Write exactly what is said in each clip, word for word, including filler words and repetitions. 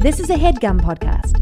This is a HeadGum podcast.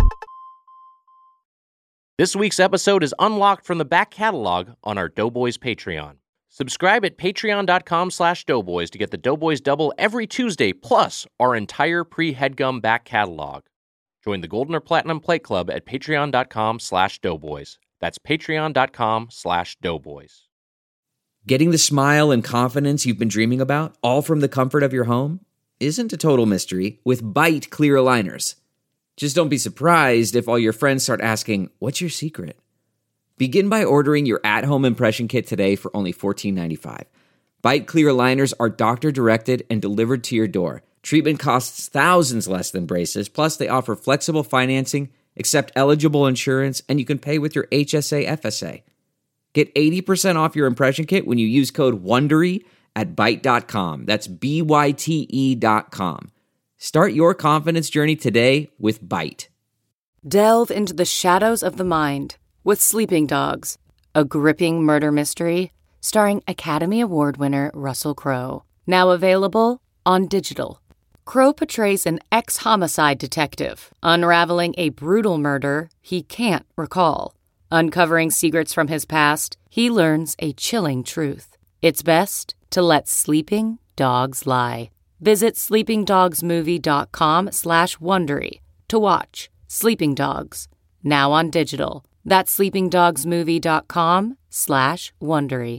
This week's episode is unlocked from the back catalog on our Doughboys Patreon. Subscribe at patreon.com slash doughboys to get the Doughboys Double every Tuesday, plus our entire pre-HeadGum back catalog. Join the Golden or Platinum Plate Club at patreon.com slash doughboys. That's patreon.com slash doughboys. Getting the smile and confidence you've been dreaming about, all from the comfort of your home, isn't a total mystery with Byte clear aligners. Just don't be surprised if all your friends start asking, what's your secret? Begin by ordering your at-home impression kit today for only fourteen ninety-five. Byte clear aligners are doctor-directed and delivered to your door. Treatment costs thousands less than braces, plus they offer flexible financing, accept eligible insurance, and you can pay with your H S A F S A. Get eighty percent off your impression kit when you use code WONDERY at byte dot com. That's B Y T E dot com. Start your confidence journey today with Byte. Delve into the shadows of the mind with Sleeping Dogs, a gripping murder mystery starring Academy Award winner Russell Crowe. Now available on digital. Crowe portrays an ex-homicide detective unraveling a brutal murder he can't recall. Uncovering secrets from his past, he learns a chilling truth. It's best to let sleeping dogs lie. Visit sleepingdogsmovie.com slash Wondery to watch Sleeping Dogs, now on digital. That's sleepingdogsmovie.com slash Wondery.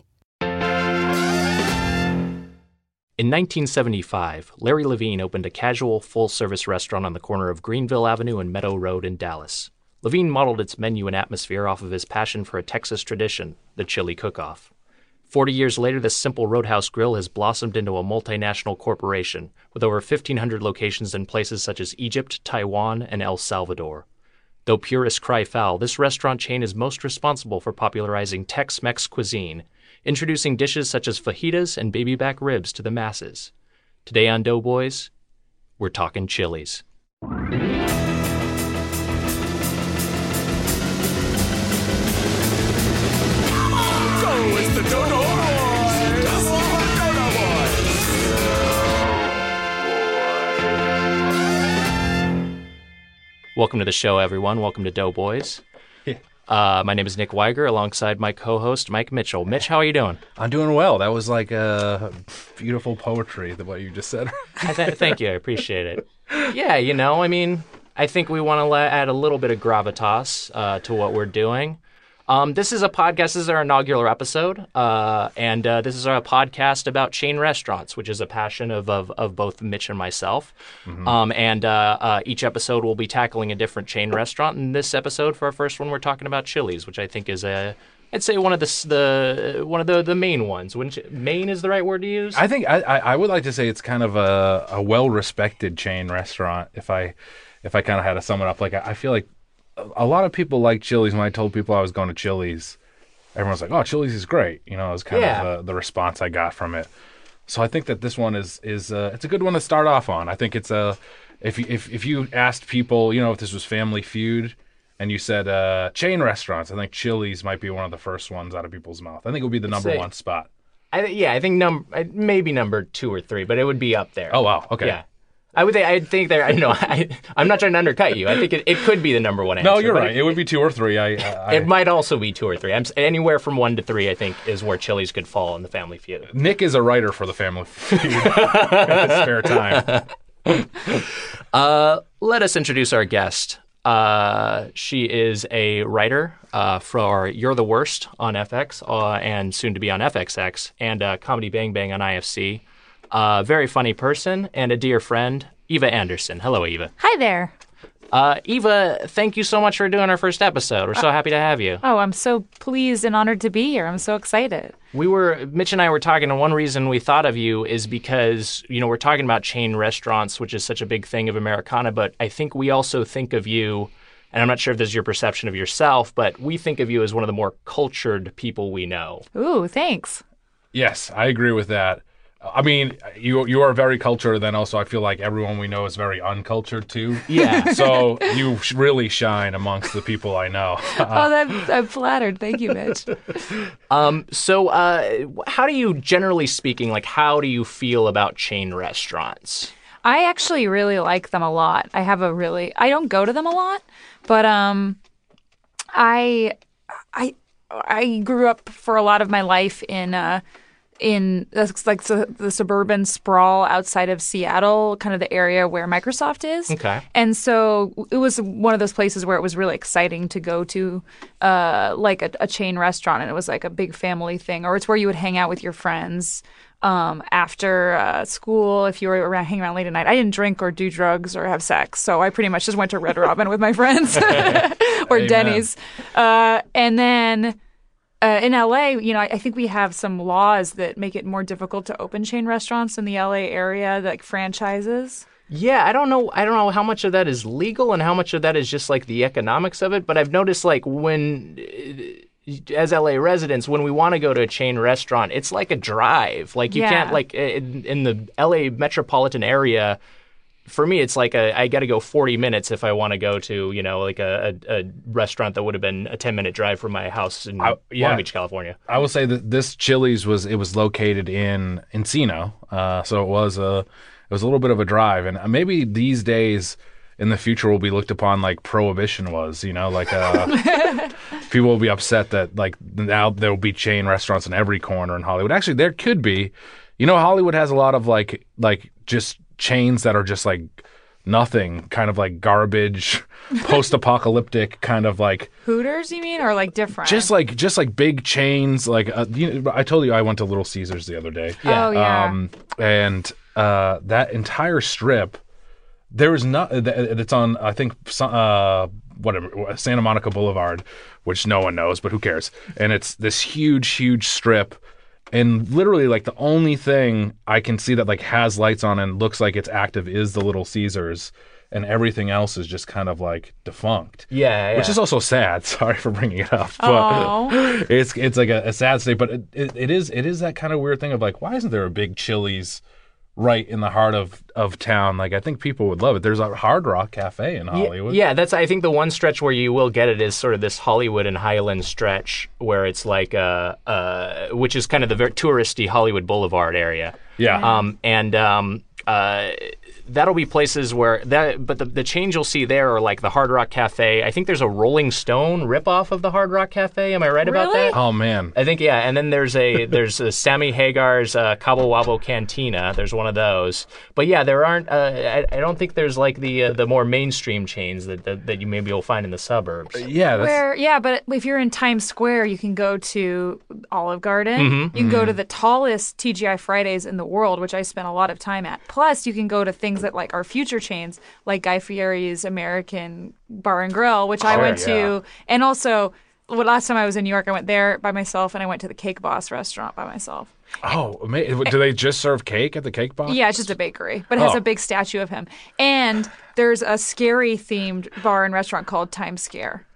In nineteen seventy-five, Larry Levine opened a casual, full-service restaurant on the corner of Greenville Avenue and Meadow Road in Dallas. Levine modeled its menu and atmosphere off of his passion for a Texas tradition, the chili cook-off. Forty years later, this simple roadhouse grill has blossomed into a multinational corporation with over fifteen hundred locations in places such as Egypt, Taiwan, and El Salvador. Though purists cry foul, this restaurant chain is most responsible for popularizing Tex-Mex cuisine, introducing dishes such as fajitas and baby back ribs to the masses. Today on Doughboys, we're talking Chili's. Welcome to the show, everyone. Welcome to Doughboys. Uh, my name is Nick Weiger, alongside my co-host, Mike Mitchell. Mitch, how are you doing? I'm doing well. That was like a beautiful poetry, the what you just said. Th- thank you. I appreciate it. Yeah, you know, I mean, I think we want to add a little bit of gravitas uh, to what we're doing. Um, this is a podcast. This is our inaugural episode, uh, and uh, this is our podcast about chain restaurants, which is a passion of of, of both Mitch and myself. Mm-hmm. Um, and uh, uh, each episode will be tackling a different chain restaurant. In this episode, for our first one, we're talking about Chili's, which I think is a, I'd say one of the the one of the, the main ones. Wouldn't you, main is the right word to use? I think I, I would like to say it's kind of a, a well-respected chain restaurant. If I if I kind of had to sum it up, like I, I feel like. A lot of people like Chili's. When I told people I was going to Chili's, everyone's like, "Oh, Chili's is great." You know, it was kind yeah. of the, the response I got from it. So I think that this one is is uh, it's a good one to start off on. I think it's a if you, if if you asked people, you know, if this was Family Feud, and you said uh, chain restaurants, I think Chili's might be one of the first ones out of people's mouth. I think it would be the number Say, one spot. I, yeah, I think num maybe number two or three, but it would be up there. Oh wow, okay. Yeah. I would think, I think there, you know, I, I'm not trying to undercut you. I think it, it could be the number one answer. No, you're right. It, it would be two or three. I, I, it might also be two or three. I'm, anywhere from one to three, I think, is where Chili's could fall in the Family Feud. Nick is a writer for the Family Feud in his spare time. uh, let us introduce our guest. Uh, she is a writer uh, for You're the Worst on F X uh, and soon to be on F X X and uh, Comedy Bang Bang on I F C. A uh, very funny person and a dear friend, Eva Anderson. Hello, Eva. Hi there. Uh, Eva, thank you so much for doing our first episode. We're so uh, happy to have you. Oh, I'm so pleased and honored to be here. I'm so excited. We were, Mitch and I were talking, and one reason we thought of you is because, you know, we're talking about chain restaurants, which is such a big thing of Americana, but I think we also think of you, and I'm not sure if this is your perception of yourself, but we think of you as one of the more cultured people we know. Ooh, thanks. Yes, I agree with that. I mean, you you are very cultured, then also I feel like everyone we know is very uncultured too. Yeah. So you really shine amongst the people I know. Uh, oh, that, I'm flattered. Thank you, Mitch. um. So, uh, how do you, generally speaking, like, how do you feel about chain restaurants? I actually really like them a lot. I have a really I don't go to them a lot, but um I I I grew up for a lot of my life in uh in that's like the, the suburban sprawl outside of Seattle, kind of the area where Microsoft is. Okay. And so it was one of those places where it was really exciting to go to uh, like a, a chain restaurant, and it was like a big family thing, or it's where you would hang out with your friends um, after uh, school if you were around, hanging around late at night. I didn't drink or do drugs or have sex, so I pretty much just went to Red Robin with my friends or Amen. Denny's. Uh, and then Uh, in L A, you know, I, I think we have some laws that make it more difficult to open chain restaurants in the L A area, like franchises. Yeah, I don't know. I don't know how much of that is legal and how much of that is just like the economics of it. But I've noticed, like, when, as L A residents, when we want to go to a chain restaurant, it's like a drive. Like, you Yeah. can't, like, in, in the L A metropolitan area. For me, it's like a, I got to go forty minutes if I want to go to, you know, like a, a, a restaurant that would have been a ten minute drive from my house in I- yeah. Long Beach, California. I will say that this Chili's was it was located in Encino, uh, so it was a it was a little bit of a drive, and maybe these days in the future will be looked upon like Prohibition was, you know, like uh, people will be upset that like now there will be chain restaurants in every corner in Hollywood. Actually, there could be, you know, Hollywood has a lot of like like just chains that are just like nothing, kind of like garbage, post-apocalyptic kind of like Hooters, you mean, or like different? just like just like big chains. Like uh, you know, I told you I went to Little Caesars the other day. Oh yeah. Um, and uh, that entire strip, there is not. It's on I think uh, whatever Santa Monica Boulevard, which no one knows, but who cares? And it's this huge, huge strip. And literally, like, the only thing I can see that, like, has lights on and looks like it's active is the Little Caesars, and everything else is just kind of, like, defunct. Yeah, yeah. Which is also sad. Sorry for bringing it up. But Aw. it's it's like a, a sad state. But it, it, it is it is that kind of weird thing of, like, why isn't there a big Chili's right in the heart of, of town? Like, I think people would love it. There's a Hard Rock Cafe in Hollywood. Yeah, that's I think the one stretch where you will get it is sort of this Hollywood and Highland stretch where it's like uh uh which is kind of the very touristy Hollywood Boulevard area. Yeah. Um and um uh that'll be places where that but the the change you'll see there are like the Hard Rock Cafe. I think there's a Rolling Stone ripoff of the Hard Rock Cafe. Am I right about Really? that? Oh, man. I think yeah, and then there's a there's a Sammy Hagar's uh, Cabo Wabo Cantina. There's one of those, but yeah, there aren't. Uh, I, I don't think there's like the uh, the more mainstream chains that, that that you maybe will find in the suburbs. Yeah, that's... Where, yeah, but if you're in Times Square, you can go to Olive Garden. Mm-hmm. You can go to the tallest T G I Fridays in the world, which I spent a lot of time at. Plus, you can go to things that like are future chains, like Guy Fieri's American Bar and Grill, which I Sure, went yeah. to, and also. Well, last time I was in New York, I went there by myself, and I went to the Cake Boss restaurant by myself. Oh, ama- do they just serve cake at the Cake Box? Yeah, it's just a bakery, but it has Oh. a big statue of him. And there's a scary themed bar and restaurant called Times Scare.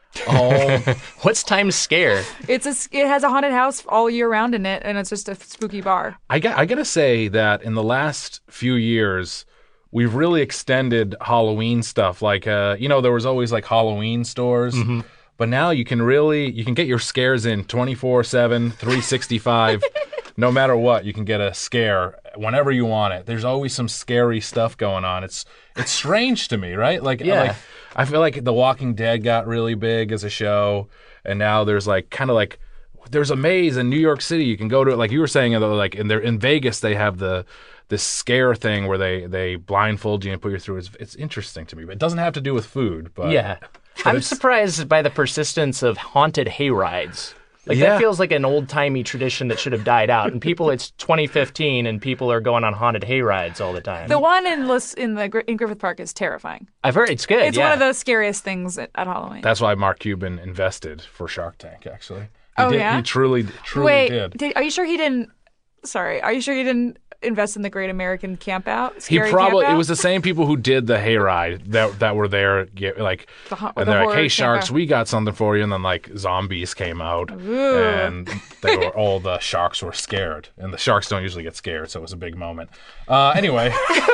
Oh, What's Times Scare? It's a, it has a haunted house all year round in it, and it's just a spooky bar. I got, I gotta say that in the last few years, we've really extended Halloween stuff. Like, uh, you know, there was always like Halloween stores, but now you can really, you can get your scares in twenty-four seven, three sixty-five, no matter what. You can get a scare whenever you want it. There's always some scary stuff going on. It's it's strange to me, right? Like, Yeah. like I feel like The Walking Dead got really big as a show, and now there's like kind of like there's a maze in New York City. You can go to, like you were saying, like in there in Vegas they have the this scare thing where they they blindfold you and put you through. It's, it's interesting to me, but it doesn't have to do with food. But Yeah. but I'm it's- surprised by the persistence of haunted hayrides. Like Yeah. that feels like an old-timey tradition that should have died out. And people, it's twenty fifteen, and people are going on haunted hayrides all the time. The one in Lis- in the Gr- in Griffith Park is terrifying. I've heard it's good. It's yeah. one of the scariest things at, at Halloween. That's why Mark Cuban invested for Shark Tank. Actually, he Oh, did, yeah? he truly truly Wait, did. did, are you sure he didn't? Sorry, are you sure he didn't invest in the Great American Campout? He Scary probably Campout? it was the same people who did the hayride that that were there, get, like, The ho- and the they're like, horror "Hey, sharks, campout. we got something for you." And then like zombies came out, and they were all the sharks were scared, and the sharks don't usually get scared, so it was a big moment. Uh, anyway,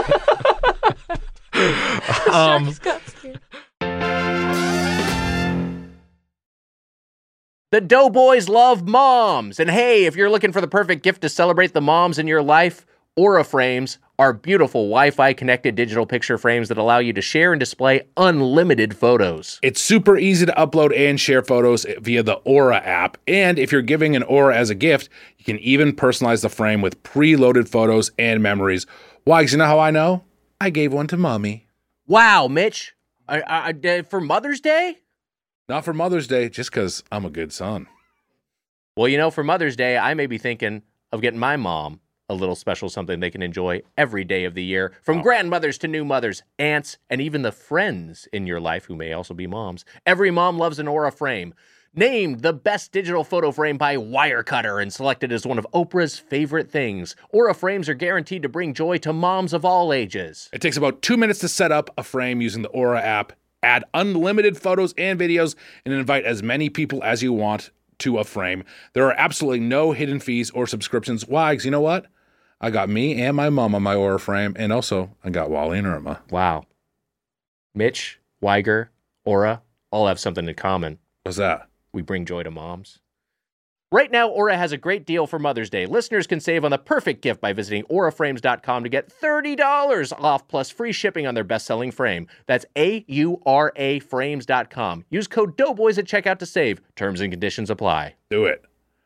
um, Sharks got scared. The Doughboys love moms. And hey, if you're looking for the perfect gift to celebrate the moms in your life, Aura frames are beautiful Wi-Fi connected digital picture frames that allow you to share and display unlimited photos. It's super easy to upload and share photos via the Aura app, and if you're giving an Aura as a gift, you can even personalize the frame with preloaded photos and memories. Why? 'Cause you know how I know? I gave one to Mommy. Wow, Mitch. I, I, I, for Mother's Day? Not for Mother's Day, just because I'm a good son. Well, you know, for Mother's Day, I may be thinking of getting my mom a little special something they can enjoy every day of the year. From oh. grandmothers to new mothers, aunts, and even the friends in your life who may also be moms. Every mom loves an Aura frame. Named the best digital photo frame by Wirecutter and selected as one of Oprah's favorite things. Aura frames are guaranteed to bring joy to moms of all ages. It takes about two minutes to set up a frame using the Aura app, add unlimited photos and videos, and invite as many people as you want to a frame. There are absolutely no hidden fees or subscriptions. Why? 'Cause you know what? I got me and my mom on my Aura frame, and also I got Wally and Irma. Wow. Mitch, Weiger, Aura, all have something in common. What's that? We bring joy to moms. Right now, Aura has a great deal for Mother's Day. Listeners can save on the perfect gift by visiting aura frames dot com to get thirty dollars off plus free shipping on their best-selling frame. That's A U R A frames dot com. Use code Doughboys at checkout to save. Terms and conditions apply. Do it.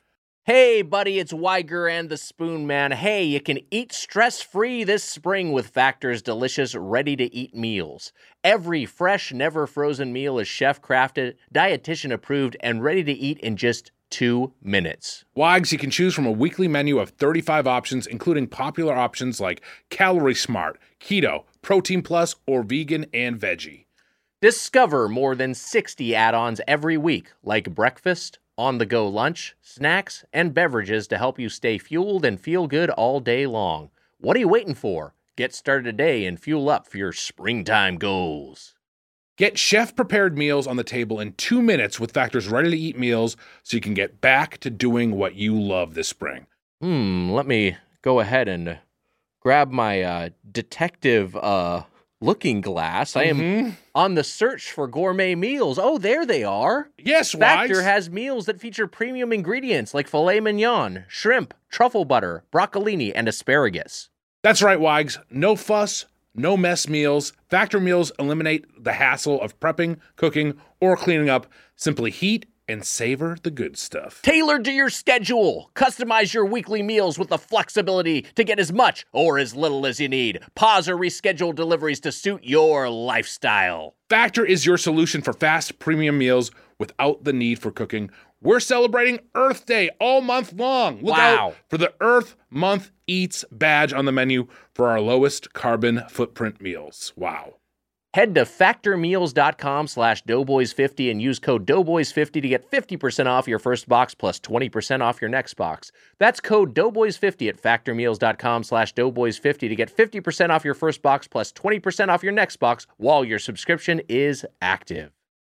Hey, buddy, it's Weiger and the Spoon Man. Hey, you can eat stress-free this spring with Factor's delicious, ready-to-eat meals. Every fresh, never-frozen meal is chef-crafted, dietitian-approved, and ready to eat in just two minutes. Wags, you can choose from a weekly menu of thirty-five options, including popular options like Calorie Smart, Keto, Protein Plus, or Vegan and Veggie. Discover more than sixty add-ons every week, like breakfast, on-the-go lunch, snacks, and beverages to help you stay fueled and feel good all day long. What are you waiting for? Get started today and fuel up for your springtime goals. Get chef-prepared meals on the table in two minutes with Factor's ready-to-eat meals so you can get back to doing what you love this spring. Hmm, let me go ahead and grab my uh, detective uh, looking glass. I am mm-hmm. on the search for gourmet meals. Oh, there they are. Yes, Factor Wags. has meals that feature premium ingredients like filet mignon, shrimp, truffle butter, broccolini, and asparagus. That's right, Wags. No fuss, no mess meals. Factor meals eliminate the hassle of prepping, cooking, or cleaning up. Simply heat and savor the good stuff. Tailored to your schedule. Customize your weekly meals with the flexibility to get as much or as little as you need. Pause or reschedule deliveries to suit your lifestyle. Factor is your solution for fast premium meals without the need for cooking. We're celebrating Earth Day all month long. Look wow. out for the Earth Month Eats badge on the menu for our lowest carbon footprint meals. Wow. Head to factormeals.com slash doughboys50 and use code doughboys fifty to get fifty percent off your first box plus twenty percent off your next box. That's code doughboys fifty at factormeals.com slash doughboys50 to get fifty percent off your first box plus twenty percent off your next box while your subscription is active.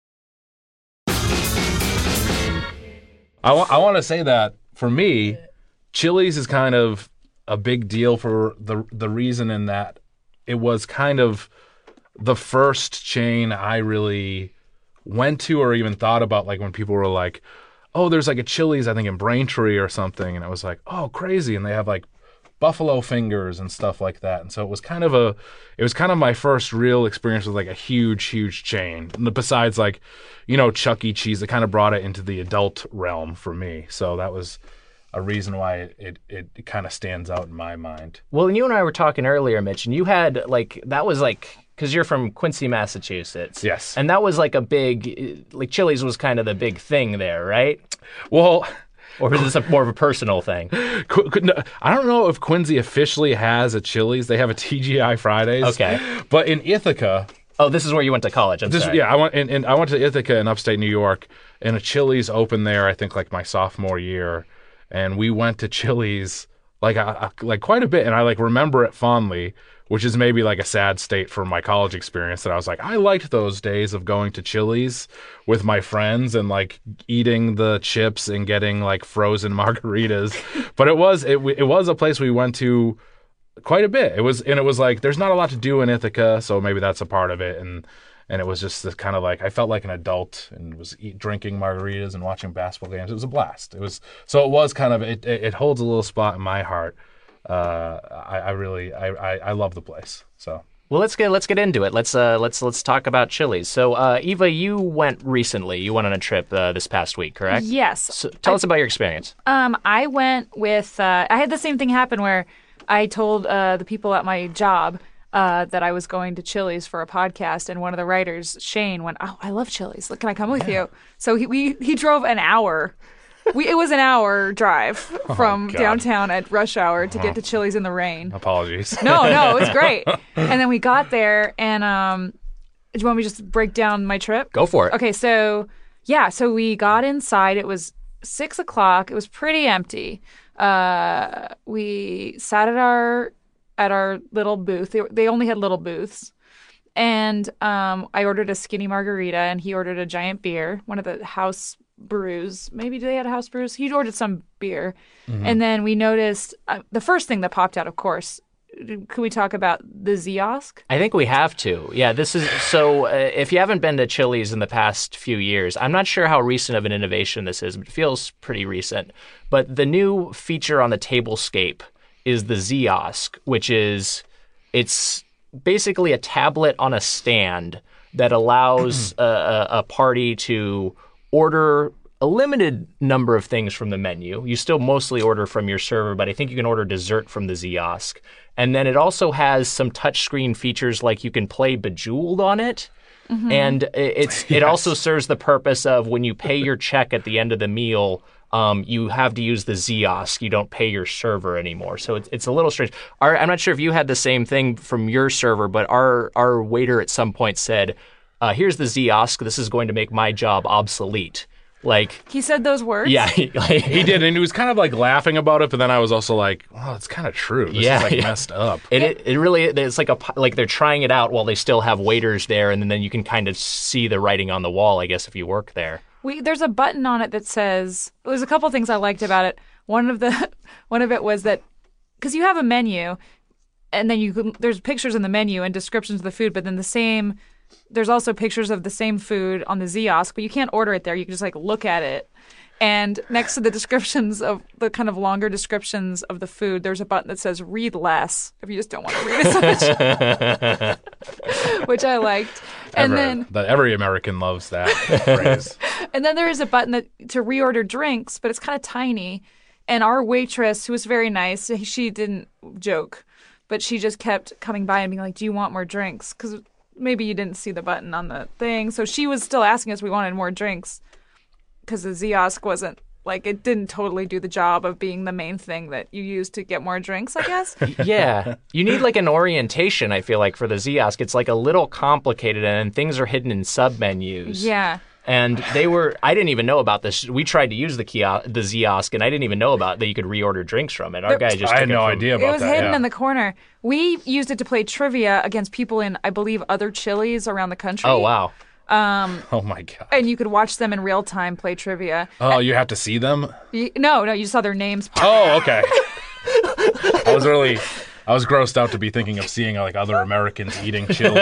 I, w- I want to say that for me, Chili's is kind of a big deal for the the reason in that it was kind of the first chain I really went to or even thought about, like when people were like, oh, there's like a Chili's, I think in Braintree or something. And I was like, oh, crazy. And they have like buffalo fingers and stuff like that. And so it was kind of a, it was kind of my first real experience with like a huge, huge chain. Besides like, you know, Chuck E. Cheese, it kind of brought it into the adult realm for me. So that was a reason why it, it, it, it kind of stands out in my mind. Well, and you and I were talking earlier, Mitch, and you had like, that was like, because you're from Quincy, Massachusetts. Yes. And that was like a big, like Chili's was kind of the big thing there, right? Well, or is this a, more of a personal thing? I don't know if Quincy officially has a Chili's. They have a T G I Fridays. Okay. But in Ithaca. Oh, this is where you went to college. I'm this, sorry. Yeah, I went and, and I went to Ithaca in upstate New York, and a Chili's opened there. I think like my sophomore year, and we went to Chili's like a, like quite a bit, and I like remember it fondly. Which is maybe like a sad state from my college experience that I was like, I liked those days of going to Chili's with my friends and like eating the chips and getting like frozen margaritas. But it was it it was a place we went to quite a bit. It was and it was like there's not a lot to do in Ithaca, so maybe that's a part of it. And and it was just this kind of like I felt like an adult and was eat, drinking margaritas and watching basketball games. It was a blast. It was so it was kind of it it, it holds a little spot in my heart. uh, I, I really I, I, I love the place. So. Well, let's get let's get into it. Let's uh let's let's talk about Chili's. So, uh, Eva, you went recently. You went on a trip uh, this past week, correct? Yes. So, tell I, us about your experience. Um, I went with. Uh, I had the same thing happen where I told uh, the people at my job uh, that I was going to Chili's for a podcast, and one of the writers, Shane, went, "Oh, I love Chili's. Can I come with you?" So he we he drove an hour. We, it was an hour drive from God. downtown at rush hour to get to Chili's in the rain. Apologies. No, no, it was great. And then we got there, and um, do you want me to just break down my trip? Go for it. Okay, so yeah, so we got inside. It was six o'clock. It was pretty empty. Uh, we sat at our at our little booth. They, they only had little booths. And um, I ordered a skinny margarita, and he ordered a giant beer, one of the house brews. Maybe they had a house brews. He ordered some beer. Mm-hmm. And then we noticed uh, the first thing that popped out, of course. Could we talk about the Ziosk? I think we have to. Yeah, this is so. Uh, if you haven't been to Chili's in the past few years, I'm not sure how recent of an innovation this is, but it feels pretty recent. But the new feature on the tablescape is the Ziosk, which is it's basically a tablet on a stand that allows a, a, a party to order a limited number of things from the menu. You still mostly order from your server, but I think you can order dessert from the Ziosk. And then it also has some touchscreen features like you can play Bejeweled on it. Mm-hmm. And it's yes. it also serves the purpose of when you pay your check at the end of the meal, um, you have to use the Ziosk. You don't pay your server anymore. So it's it's a little strange. Our, I'm not sure if you had the same thing from your server, but our, our waiter at some point said, uh, here's the Ziosk. This is going to make my job obsolete. Like he said those words. Yeah, he, like, he did, and he was kind of like laughing about it. But then I was also like, "Well, it's kind of true. This yeah, is like yeah. messed up." It, it it really it's like a like they're trying it out while they still have waiters there, and then you can kind of see the writing on the wall, I guess, if you work there. We there's a button on it that says. There's a couple things I liked about it. One of the one of it was that because you have a menu, and then you can, there's pictures in the menu and descriptions of the food, but then the same. There's also pictures of the same food on the Ziosk, but you can't order it there. You can just like look at it. And next to the descriptions of the kind of longer descriptions of the food, there's a button that says read less if you just don't want to read it so much, which I liked. And Ever, then that every American loves that phrase. And then there is a button that to reorder drinks, but it's kind of tiny. And our waitress, who was very nice, she didn't joke, but she just kept coming by and being like, do you want more drinks? Because maybe you didn't see the button on the thing. So she was still asking us if we wanted more drinks because the Ziosk wasn't, like, it didn't totally do the job of being the main thing that you use to get more drinks, I guess. Yeah. You need, like, an orientation, I feel like, for the Ziosk. It's, like, a little complicated, and things are hidden in sub-menus. Yeah. And they were, I didn't even know about this. We tried to use the kiosk, the Ziosk, and I didn't even know about that you could reorder drinks from it. Our guy just I took had no it from, idea about that. It was hidden yeah. in the corner. We used it to play trivia against people in, I believe, other Chili's around the country. Oh, wow. Um, oh, my God. And you could watch them in real time play trivia. Oh, you have to see them? You, no, no, you saw their names pop Oh, okay. I was really, I was grossed out to be thinking of seeing, like, other Americans eating chili.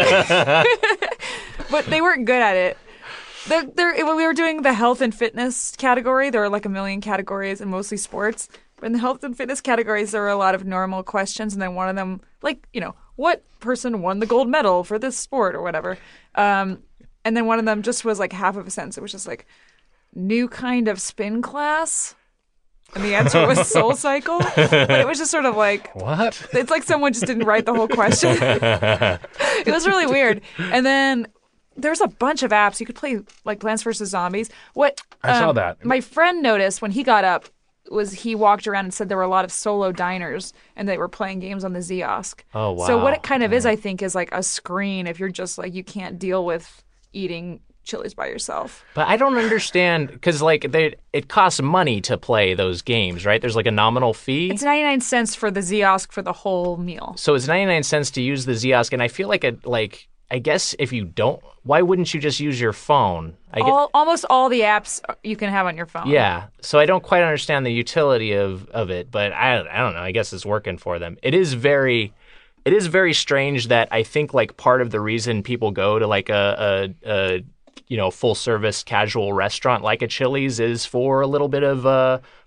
But they weren't good at it. They're, they're, when we were doing the health and fitness category, there were like a million categories and mostly sports. But in the health and fitness categories, there were a lot of normal questions. And then one of them, like, you know, what person won the gold medal for this sport or whatever? Um, and then one of them just was like half of a sentence. It was just like, new kind of spin class? And the answer was Soul Cycle. But it was just sort of like, what? It's like someone just didn't write the whole question. It was really weird. And then there's a bunch of apps. You could play like Plants versus. Zombies. What I um, saw that. My friend noticed when he got up was he walked around and said there were a lot of solo diners and they were playing games on the Ziosk. Oh, wow. So what it kind of is, I think, is like a screen if you're just like you can't deal with eating Chili's by yourself. But I don't understand because like they, it costs money to play those games, right? There's like a nominal fee. It's ninety-nine cents for the Ziosk for the whole meal. So it's ninety-nine cents to use the Ziosk, and I feel like it like. I guess if you don't, why wouldn't you just use your phone? I get, all, almost all the apps you can have on your phone. Yeah. So I don't quite understand the utility of, of it, but I, I don't know. I guess it's working for them. It is very, it is very strange that I think like part of the reason people go to like a, a, a you know, full service casual restaurant like a Chili's is for a little bit of uh,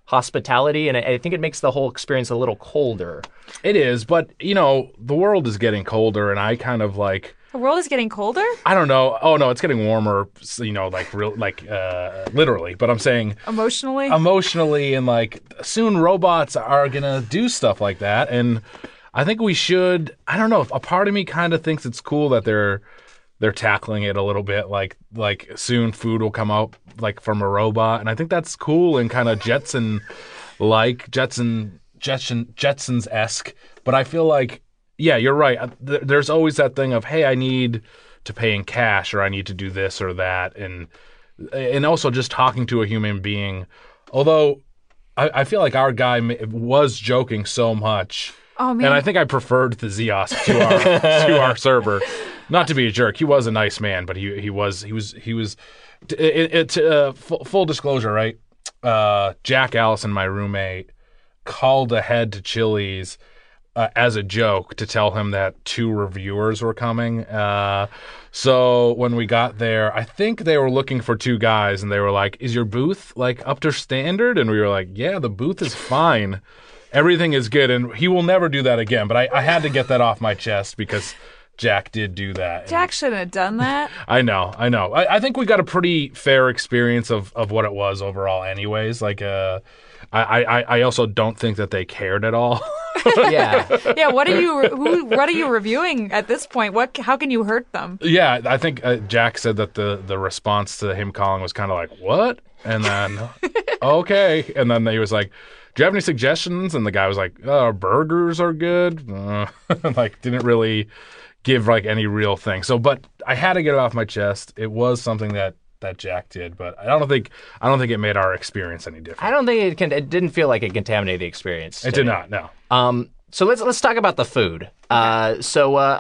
hospitality, and I, I think it makes the whole experience a little colder. It is, but you know, the world is getting colder, and I kind of like. The world is getting colder? I don't know. Oh no, it's getting warmer. You know, like real, like uh, literally. But I'm saying emotionally, emotionally, and like soon robots are gonna do stuff like that, and I think we should. I don't know. A part of me kind of thinks it's cool that they're they're tackling it a little bit. Like like soon food will come out like from a robot, and I think that's cool and kind of Jetson like Jetson Jetson Jetsons esque. But I feel like. Yeah, you're right. There's always that thing of, hey, I need to pay in cash or I need to do this or that. And and also just talking to a human being. Although I, I feel like our guy was joking so much. Oh, man. And I think I preferred the Zeos to our to our server. Not to be a jerk. He was a nice man, but he he was he was he was it, it, uh, full, full disclosure, right? Uh, Jack Allison, my roommate, called ahead to Chili's Uh, as a joke to tell him that two reviewers were coming. Uh, so when we got there, I think they were looking for two guys, and they were like, is your booth like up to standard? And we were like, yeah, the booth is fine. Everything is good. And he will never do that again. But I, I had to get that off my chest because Jack did do that. Jack shouldn't have done that. I know, I know. I, I think we got a pretty fair experience of, of what it was overall anyways. Like, uh, I, I, I also don't think that they cared at all. Yeah. Yeah. What are you? Who? What are you reviewing at this point? What? How can you hurt them? Yeah, I think uh, Jack said that the the response to him calling was kind of like, "What?" And then, okay, and then he was like, "Do you have any suggestions?" And the guy was like, "Oh, burgers are good." Uh, like, didn't really give like any real thing. So, but I had to get it off my chest. It was something that. that Jack did, but I don't think I don't think it made our experience any different. I don't think it can. It didn't feel like it contaminated the experience. It did not. No. Um. So let's let's talk about the food. Uh. So uh.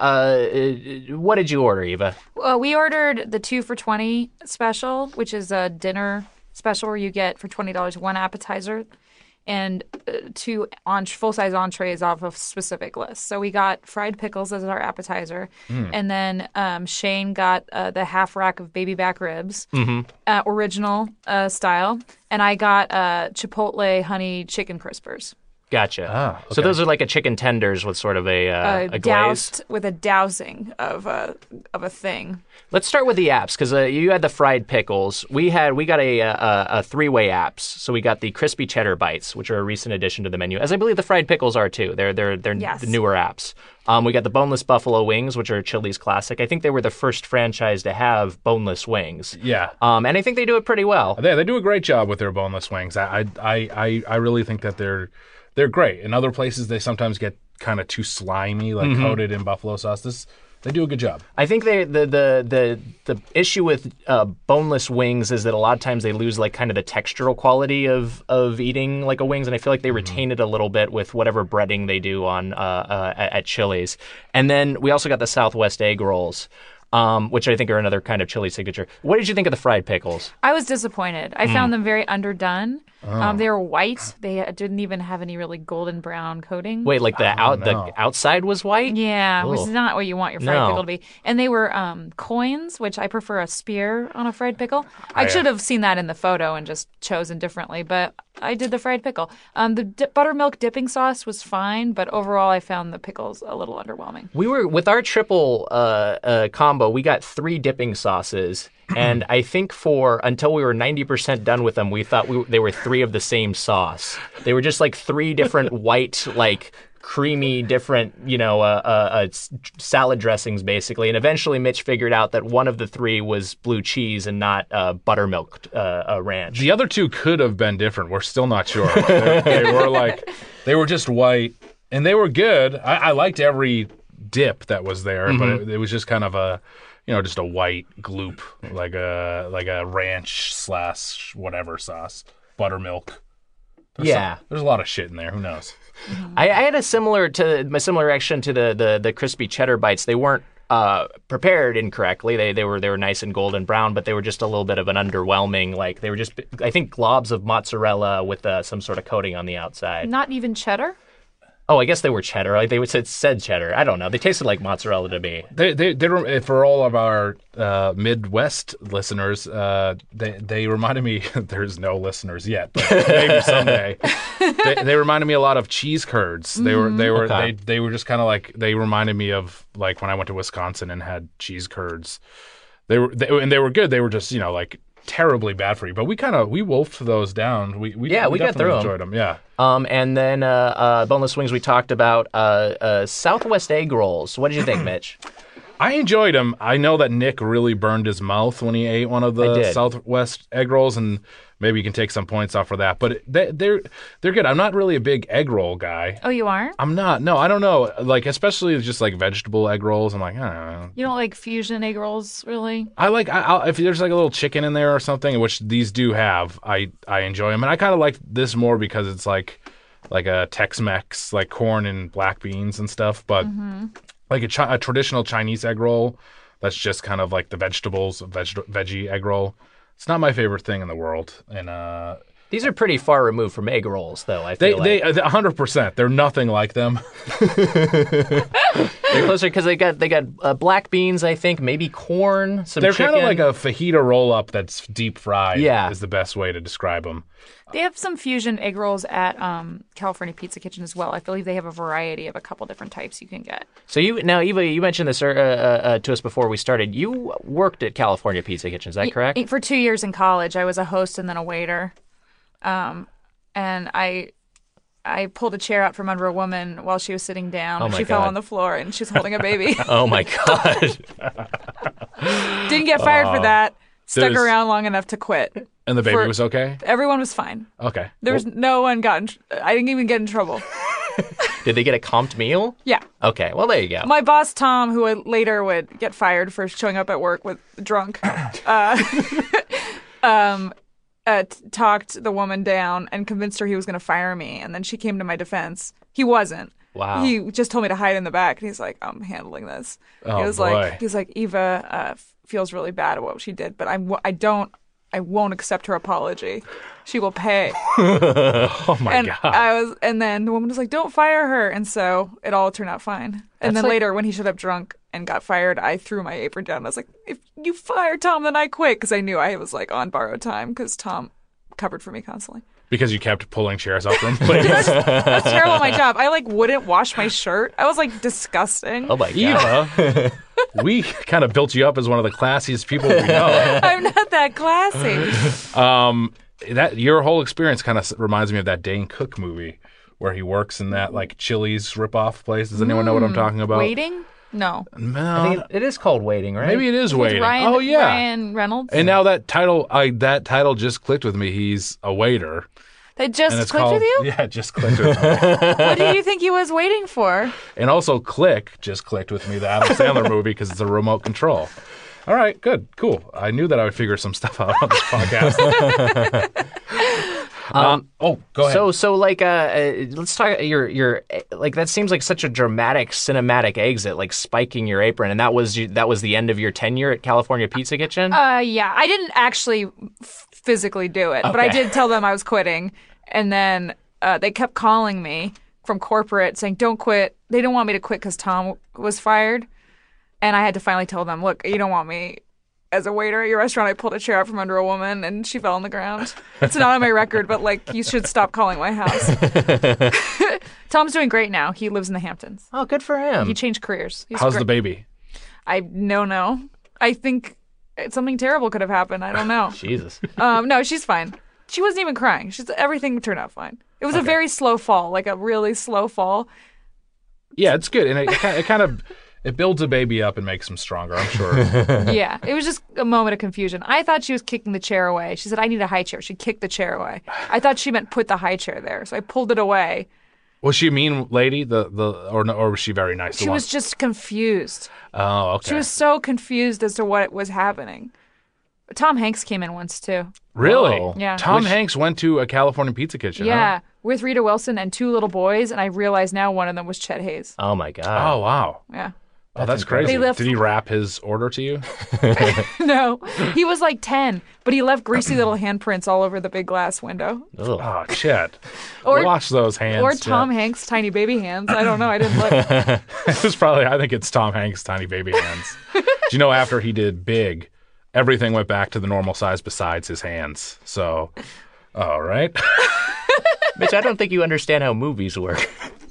uh what did you order, Eva? Well, we ordered the two for twenty special, which is a dinner special where you get for twenty dollars one appetizer and uh, two on full size entrees off of specific lists. So we got fried pickles as our appetizer, mm. and then um, Shane got uh, the half rack of baby back ribs, mm-hmm. uh, original uh, style, and I got uh, Chipotle honey chicken crispers. Gotcha. Ah, okay. So those are like a chicken tenders with sort of a, uh, uh, a doused glaze? with a dousing of a of a thing. Let's start with the apps because uh, you had the fried pickles. We had we got a, a, a three-way apps. So we got the crispy cheddar bites, which are a recent addition to the menu, as I believe the fried pickles are too. They're they're they're yes. the newer apps. Um, we got the boneless buffalo wings, which are Chili's classic. I think they were the first franchise to have boneless wings. Yeah. Um, and I think they do it pretty well. They they do a great job with their boneless wings. I I I I really think that they're. They're great. In other places, they sometimes get kind of too slimy, like mm-hmm. coated in buffalo sauce. This, they do a good job. I think they the the the, the issue with uh, boneless wings is that a lot of times they lose like kind of the textural quality of, of eating like a wings, and I feel like they retain mm-hmm. it a little bit with whatever breading they do on uh, uh, at, at Chili's. And then we also got the Southwest egg rolls. Um, which I think are another kind of Chili signature. What did you think of the fried pickles? I was disappointed. I mm. found them very underdone. Oh. Um, they were white. They didn't even have any really golden brown coating. Wait, like the oh, out no. the outside was white? Yeah, Ugh. which is not what you want your fried no. pickle to be. And they were um, coins, which I prefer a spear on a fried pickle. I, I should have seen that in the photo and just chosen differently, but I did the fried pickle. Um, the di- buttermilk dipping sauce was fine, but overall I found the pickles a little underwhelming. We were with our triple uh, uh, combo. We got three dipping sauces. And I think for until we were ninety percent done with them, we thought we, they were three of the same sauce. They were just like three different white, like creamy, different, you know, uh, uh, uh, salad dressings, basically. And eventually Mitch figured out that one of the three was blue cheese and not uh, buttermilk uh, uh, ranch. The other two could have been different. We're still not sure. they, they were like, they were just white, and they were good. I, I liked every dip that was there, mm-hmm. but it, it was just kind of a... You know, just a white gloop, like a like a ranch slash whatever sauce, buttermilk. There's yeah, some, there's a lot of shit in there. Who knows? I, I had a similar to my similar reaction to the, the the crispy cheddar bites. They weren't uh, prepared incorrectly. They they were they were nice and golden brown, but they were just a little bit of an underwhelming. Like they were just I think globs of mozzarella with uh, some sort of coating on the outside. Not even cheddar? Oh, I guess they were cheddar. Like they would said said cheddar. I don't know. They tasted like mozzarella to me. They, they, they rem- for all of our uh, Midwest listeners, uh, they, they reminded me. There's no listeners yet, but maybe someday. they, they reminded me a lot of cheese curds. They were, they were, Okay. they, they were just kind of like. They reminded me of like when I went to Wisconsin and had cheese curds. They were, they, and they were good. They were just, you know, like terribly bad for you. But we kind of we wolfed those down. We, we Yeah, we got definitely through 'em. enjoyed them. Yeah. Um, and then uh, uh, boneless wings. We talked about uh, uh, Southwest egg rolls. What did you think, Mitch? I enjoyed them. I know that Nick really burned his mouth when he ate one of I the did. Southwest egg rolls, and maybe you can take some points off for that. But they, they're they're good. I'm not really a big egg roll guy. Oh, you aren't? I'm not. No, I don't know. Like especially just like vegetable egg rolls. I'm like, I don't know. You don't like fusion egg rolls, really? I like I, I'll, if there's like a little chicken in there or something, which these do have. I I enjoy them, and I kind of like this more because it's like like a Tex-Mex, like corn and black beans and stuff. But like a, chi- a traditional Chinese egg roll, that's just kind of like the vegetables, veg- veggie egg roll. It's not my favorite thing in the world, and uh, These are pretty far removed from egg rolls, though. I they feel like they a hundred percent. They're nothing like them. they're closer because they got they got uh, black beans. I think maybe corn. Some They're chicken. kind of like a fajita roll up that's deep fried. Yeah. is the best way to describe them. They have some fusion egg rolls at um, California Pizza Kitchen as well. I believe they have a variety of a couple different types you can get. So you now, Eva, you mentioned this uh, uh, uh, to us before we started. You worked at California Pizza Kitchen. Is that correct? Y- For two years in college, I was a host and then a waiter. Um, and I I pulled a chair out from under a woman while she was sitting down. Oh and my she fell God. on the floor and she's holding a baby. Oh my God! Didn't get fired for that. Stuck there's- around long enough to quit. And the baby For- was okay. Everyone was fine. Okay. There was no one got in tr- I didn't even get in trouble. Did they get a comped meal? Yeah. Okay, well there you go. My boss, Tom, who would later would get fired for showing up at work with drunk, uh, um, uh, t- talked the woman down and convinced her he was going to fire me. And then she came to my defense. He wasn't. Wow. He just told me to hide in the back. And he's like, I'm handling this. Oh, he was boy. like, he's like, Eva uh, f- feels really bad at what she did, but I'm, I don't, I won't accept her apology. She will pay. Oh my and God. I was, and then the woman was like, "Don't fire her," and so it all turned out fine. And That's then like- later, when he showed up drunk and got fired, I threw my apron down. I was like, "If you fire Tom, then I quit," because I knew I was like on borrowed time because Tom covered for me constantly. Because you kept pulling chairs out from places. I was terrible at my job. I like wouldn't wash my shirt. I was like disgusting. Oh my God! Eva, we kind of built you up as one of the classiest people we know. I'm not that classy. Um, that your whole experience kind of reminds me of that Dane Cook movie where he works in that like Chili's ripoff place. Does anyone know what I'm talking about? Waiting? No. No, I think it is called waiting, right? maybe it is With waiting. Ryan, oh yeah. Ryan Reynolds. And now that title, I that title just clicked with me. He's a waiter, They and just it's clicked called with you. yeah, it just clicked with me. What do you think he was waiting for? And also, Click just clicked with me, the Adam Sandler movie, because it's a remote control. All right, good, cool. I knew that I would figure some stuff out on this podcast. um, oh, go ahead. So, so like, uh, uh, let's talk. Your, your, like that seems like such a dramatic cinematic exit, like spiking your apron, and that was you, that was the end of your tenure at California Pizza Kitchen. Uh, yeah, I didn't actually f- physically do it, but I Okay. did tell them I was quitting, and then uh, they kept calling me from corporate saying, "Don't quit." They didn't want me to quit because Tom was fired, and I had to finally tell them, "Look, you don't want me as a waiter at your restaurant. I pulled a chair out from under a woman, and she fell on the ground. It's not on my record, but like, you should stop calling my house." Tom's doing great now. He lives in the Hamptons. oh, good for him. He changed careers. He's How's great. the baby? I no no. I think something terrible could have happened. I don't know. Jesus. Um, no, she's fine. She wasn't even crying. She's everything turned out fine. It was a very slow fall, like a really slow fall. Yeah, it's good, and it, it, ki- it kind of it builds a baby up and makes him stronger. I'm sure. Yeah, it was just a moment of confusion. I thought she was kicking the chair away. She said, "I need a high chair." She kicked the chair away. I thought she meant put the high chair there, so I pulled it away. Was she a mean lady? The the or no, or was she very nice? She the was one? just confused. Oh, okay. She was so confused as to what was happening. Tom Hanks came in once too. really. Whoa. Yeah. Tom Which- Hanks went to a California Pizza Kitchen. Yeah, Huh? with Rita Wilson and two little boys, and I realized now one of them was Chet Hayes. Oh my God. Oh wow. Yeah. Oh, that's crazy. They left- Did he wrap his order to you? No, he was like ten, but he left greasy little handprints all over the big glass window. Ugh. Oh, Chet. Or- Wash those hands. Or Chet. Tom Hanks' tiny baby hands. I don't know. I didn't look. It was probably, I think it's Tom Hanks' tiny baby hands. Do you know after he did Big, everything went back to the normal size besides his hands. So, all right. Mitch, I don't think you understand how movies work.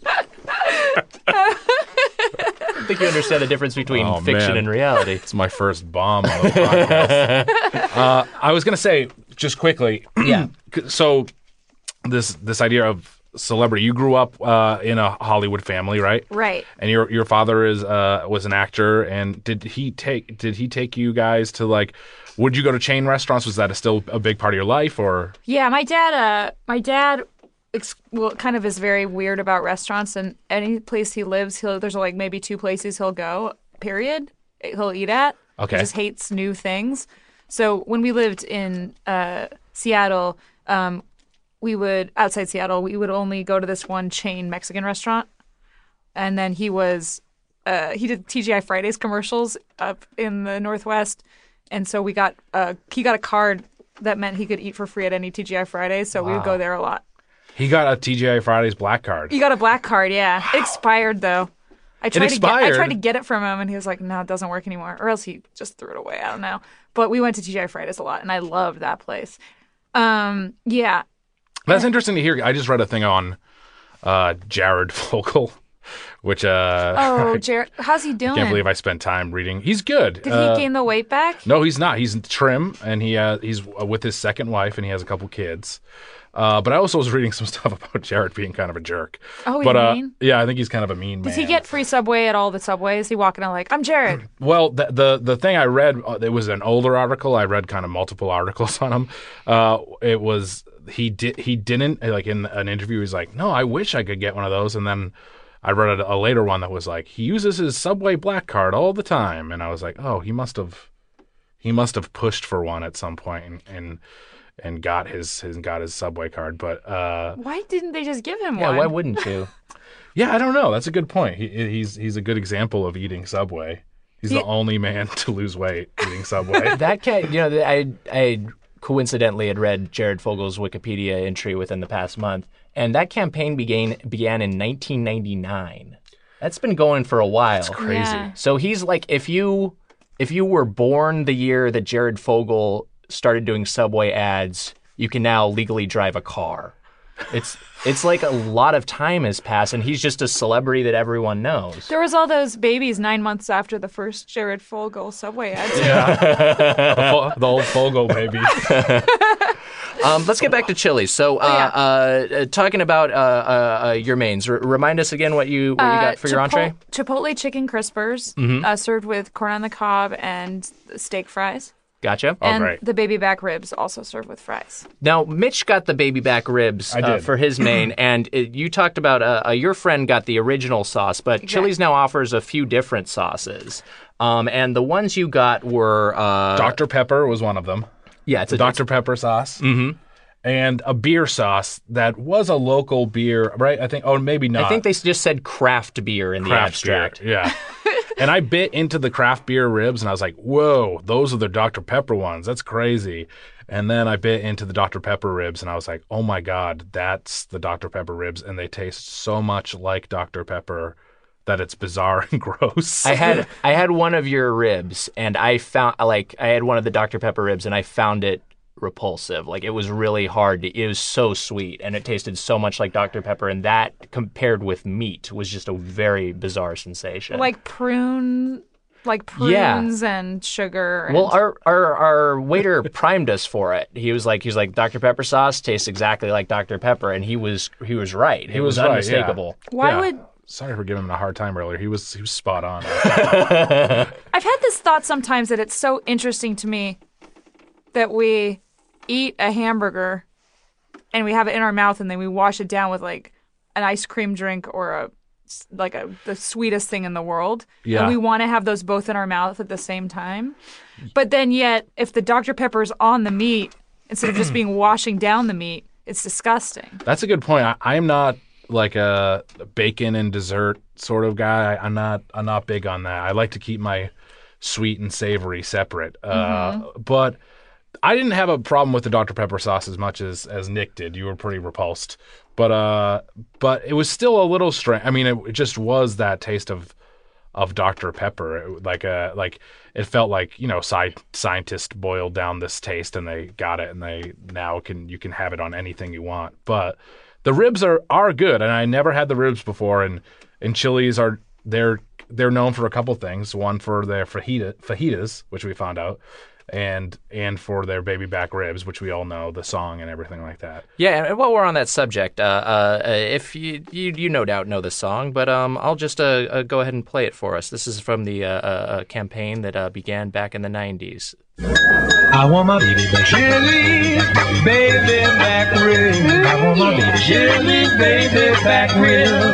I don't think you understand the difference between Oh, fiction man. and reality. It's my first bomb on the podcast. uh, I was going to say, just quickly, Yeah. so this this idea of celebrity, you grew up uh, in a Hollywood family, right? Right. And your your father is uh, was an actor, and did he take did he take you guys to like? Would you go to chain restaurants? Was that a, still a big part of your life, or? Yeah, my dad. Uh, my dad. Ex- well, kind of is very weird about restaurants, and any place he lives, he'll there's like maybe two places he'll go. Period. He'll eat at. Okay. He just hates new things. So when we lived in uh, Seattle, um, we would outside Seattle, we would only go to this one chain Mexican restaurant, and then he was uh, he did T G I Fridays commercials up in the Northwest, and so we got uh, he got a card that meant he could eat for free at any T G I Fridays, so we would go there a lot. He got a T G I Fridays black card. He got a black card, yeah. It expired though. I tried to get I expired? tried to get it from him, and he was like, "No, it doesn't work anymore," or else he just threw it away. I don't know. But we went to T G I Fridays a lot, and I loved that place. Um, yeah. That's interesting to hear. I just read a thing on uh, Jared Fogle, which uh, Oh, Jared, how's he doing? I can't believe I spent time reading. He's good. Did Uh, he gain the weight back? No, he's not. He's trim, and he uh, he's with his second wife, and he has a couple kids. Uh, but I also was reading some stuff about Jared being kind of a jerk. Oh, he's but, uh, mean? Yeah, I think he's kind of a mean Does man. he get free Subway at all the Subways? He walking out like, "I'm Jared." Well, the, the the thing I read, uh, it was an older article. I read kind of multiple articles on him. Uh, it was he did he didn't like in an interview. He's like, "No, I wish I could get one of those." And then I read a, a later one that was like, he uses his Subway black card all the time. And I was like, oh, he must have he must have pushed for one at some point and and, and got his, his got his Subway card. But uh, Why didn't they just give him Yeah, one? why wouldn't you? yeah, I don't know. That's a good point. He, he's he's a good example of eating Subway. He's the only man to lose weight eating Subway. That cat, you know, I I coincidentally had read Jared Fogel's Wikipedia entry within the past month, and that campaign began began in nineteen ninety-nine. That's been going for a while. It's crazy. Yeah. So he's like, if you if you were born the year that Jared Fogle started doing Subway ads, you can now legally drive a car. It's it's like a lot of time has passed, and he's just a celebrity that everyone knows. There was all those babies nine months after the first Jared Fogle Subway ad. the, fo- the old Fogo baby. Um, let's get back to Chili's. So, uh, uh, uh, talking about uh, uh, uh, your mains, R- remind us again what you what you got for your Chipo- entree. Chipotle chicken crispers, Mm-hmm. uh, served with corn on the cob and steak fries. Gotcha. and great. the baby back ribs also served with fries. Now, Mitch got the baby back ribs I uh, did. for his main, and it, you talked about uh, uh, your friend got the original sauce, but Chili's now offers a few different sauces. Um, and the ones you got were uh, Doctor Pepper was one of them. yeah, it's The a Doctor Pepper sauce. Mm-hmm. And a beer sauce that was a local beer, right? I think, oh, maybe not. I think they just said craft beer in the craft abstract. beer. Yeah. And I bit into the craft beer ribs, and I was like, whoa, those are the Doctor Pepper ones. That's crazy. And then I bit into the Doctor Pepper ribs, and I was like, oh, my God, that's the Doctor Pepper ribs. And they taste so much like Doctor Pepper that it's bizarre and gross. I had I had one of your ribs, and I found like I had one of the Doctor Pepper ribs, and I found it repulsive. Like it was really hard. To, it was so sweet, and it tasted so much like Doctor Pepper, and that compared with meat was just a very bizarre sensation. Like prune, like prunes and sugar. And Well, our, our our waiter primed us for it. He was like, he was like, Doctor Pepper sauce tastes exactly like Doctor Pepper, and he was he was right. It He was was, right, unmistakable. why Yeah. would Sorry for giving him a hard time earlier. He was he was spot on. I've had this thought sometimes that it's so interesting to me that we eat a hamburger and we have it in our mouth and then we wash it down with like an ice cream drink or a like a the sweetest thing in the world. Yeah. And we want to have those both in our mouth at the same time. But then yet if the Doctor Pepper's on the meat instead of just being washing down the meat, it's disgusting. That's a good point. I, I'm not like a bacon and dessert sort of guy. I, I'm not I'm not big on that. I like to keep my sweet and savory separate. Mm-hmm. Uh, but I didn't have a problem with the Doctor Pepper sauce as much as, as Nick did. You were pretty repulsed. But uh, but it was still a little strange. I mean, it, it just was that taste of of Doctor Pepper. It, like a like it felt like, you know, sci- scientists boiled down this taste and they got it, and they now can you can have it on anything you want. But the ribs are, are good, and I never had the ribs before. And and Chili's are they're they're known for a couple things. One for their fajita, fajitas, which we found out, and and for their baby back ribs, which we all know the song and everything like that. Yeah, and while we're on that subject, uh, uh, if you, you you no doubt know the song, but um, I'll just uh, uh, go ahead and play it for us. This is from the uh, uh, campaign that uh, began back in the nineties. I want my baby back, Chili, baby back ribs. I want my baby, Chili, baby back ribs.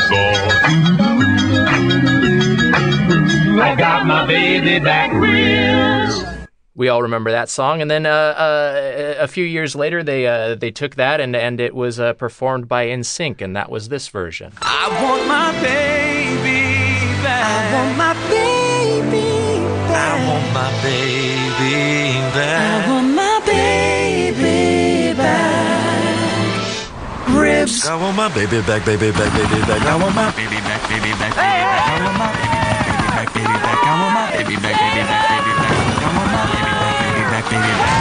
I got my baby back ribs. We all remember that song, and then uh, uh, a few years later, they uh, they took that and and it was uh, performed by N Sync, and that was this version. I want my baby back. I want my baby back. I want my baby back. I want my baby back. Ribs. I want my baby back, baby back, baby back. I want my baby back, baby back, baby back. I want my baby back, baby back, baby back. I want my baby back, baby back, baby back. I want my baby back, baby back, baby back.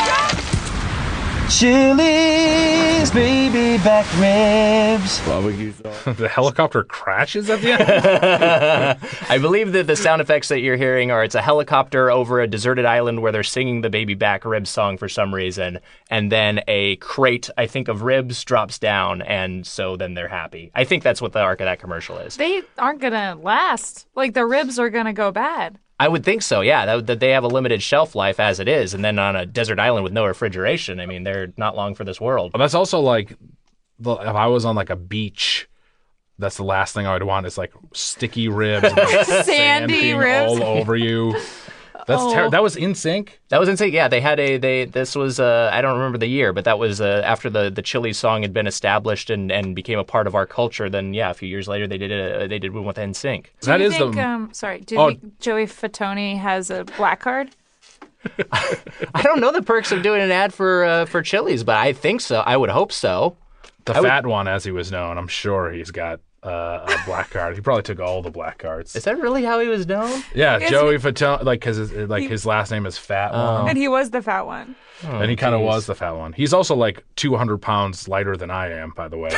Chili's baby back ribs. Barbecue sauce. The helicopter crashes at the end? I believe that the sound effects that you're hearing are it's a helicopter over a deserted island where they're singing the baby back ribs song for some reason, and then a crate, I think, of ribs drops down, and so then they're happy. I think that's what the arc of that commercial is. They aren't going to last. Like, the ribs are going to go bad. I would think so, yeah, that, that they have a limited shelf life as it is, and then on a desert island with no refrigeration, I mean, they're not long for this world. But that's also like, the, if I was on like a beach, that's the last thing I would want is like sticky ribs, and like Sandy sand being ribs. all over you. That's Oh. ter- that was N Sync. That was insane. Yeah, they had a they. This was uh, I don't remember the year, but that was uh, after the the Chili song had been established and, and became a part of our culture. Then yeah, a few years later they did a, they did one with N Sync. Do That you is think, the. um, sorry, do you Oh. think Joey Fatone has a black card? I don't know the perks of doing an ad for uh, for Chili's, but I think so. I would hope so. The I would- fat one, as he was known, I'm sure he's got uh, a black card. He probably took all the black cards. Is that really how he was known? Yeah, Is Joey Fatone, like because his, like He- his last name is Fat Oh. One, And he was the fat one. and he kind of geez. was the fat one. He's also like two hundred pounds lighter than I am, by the way.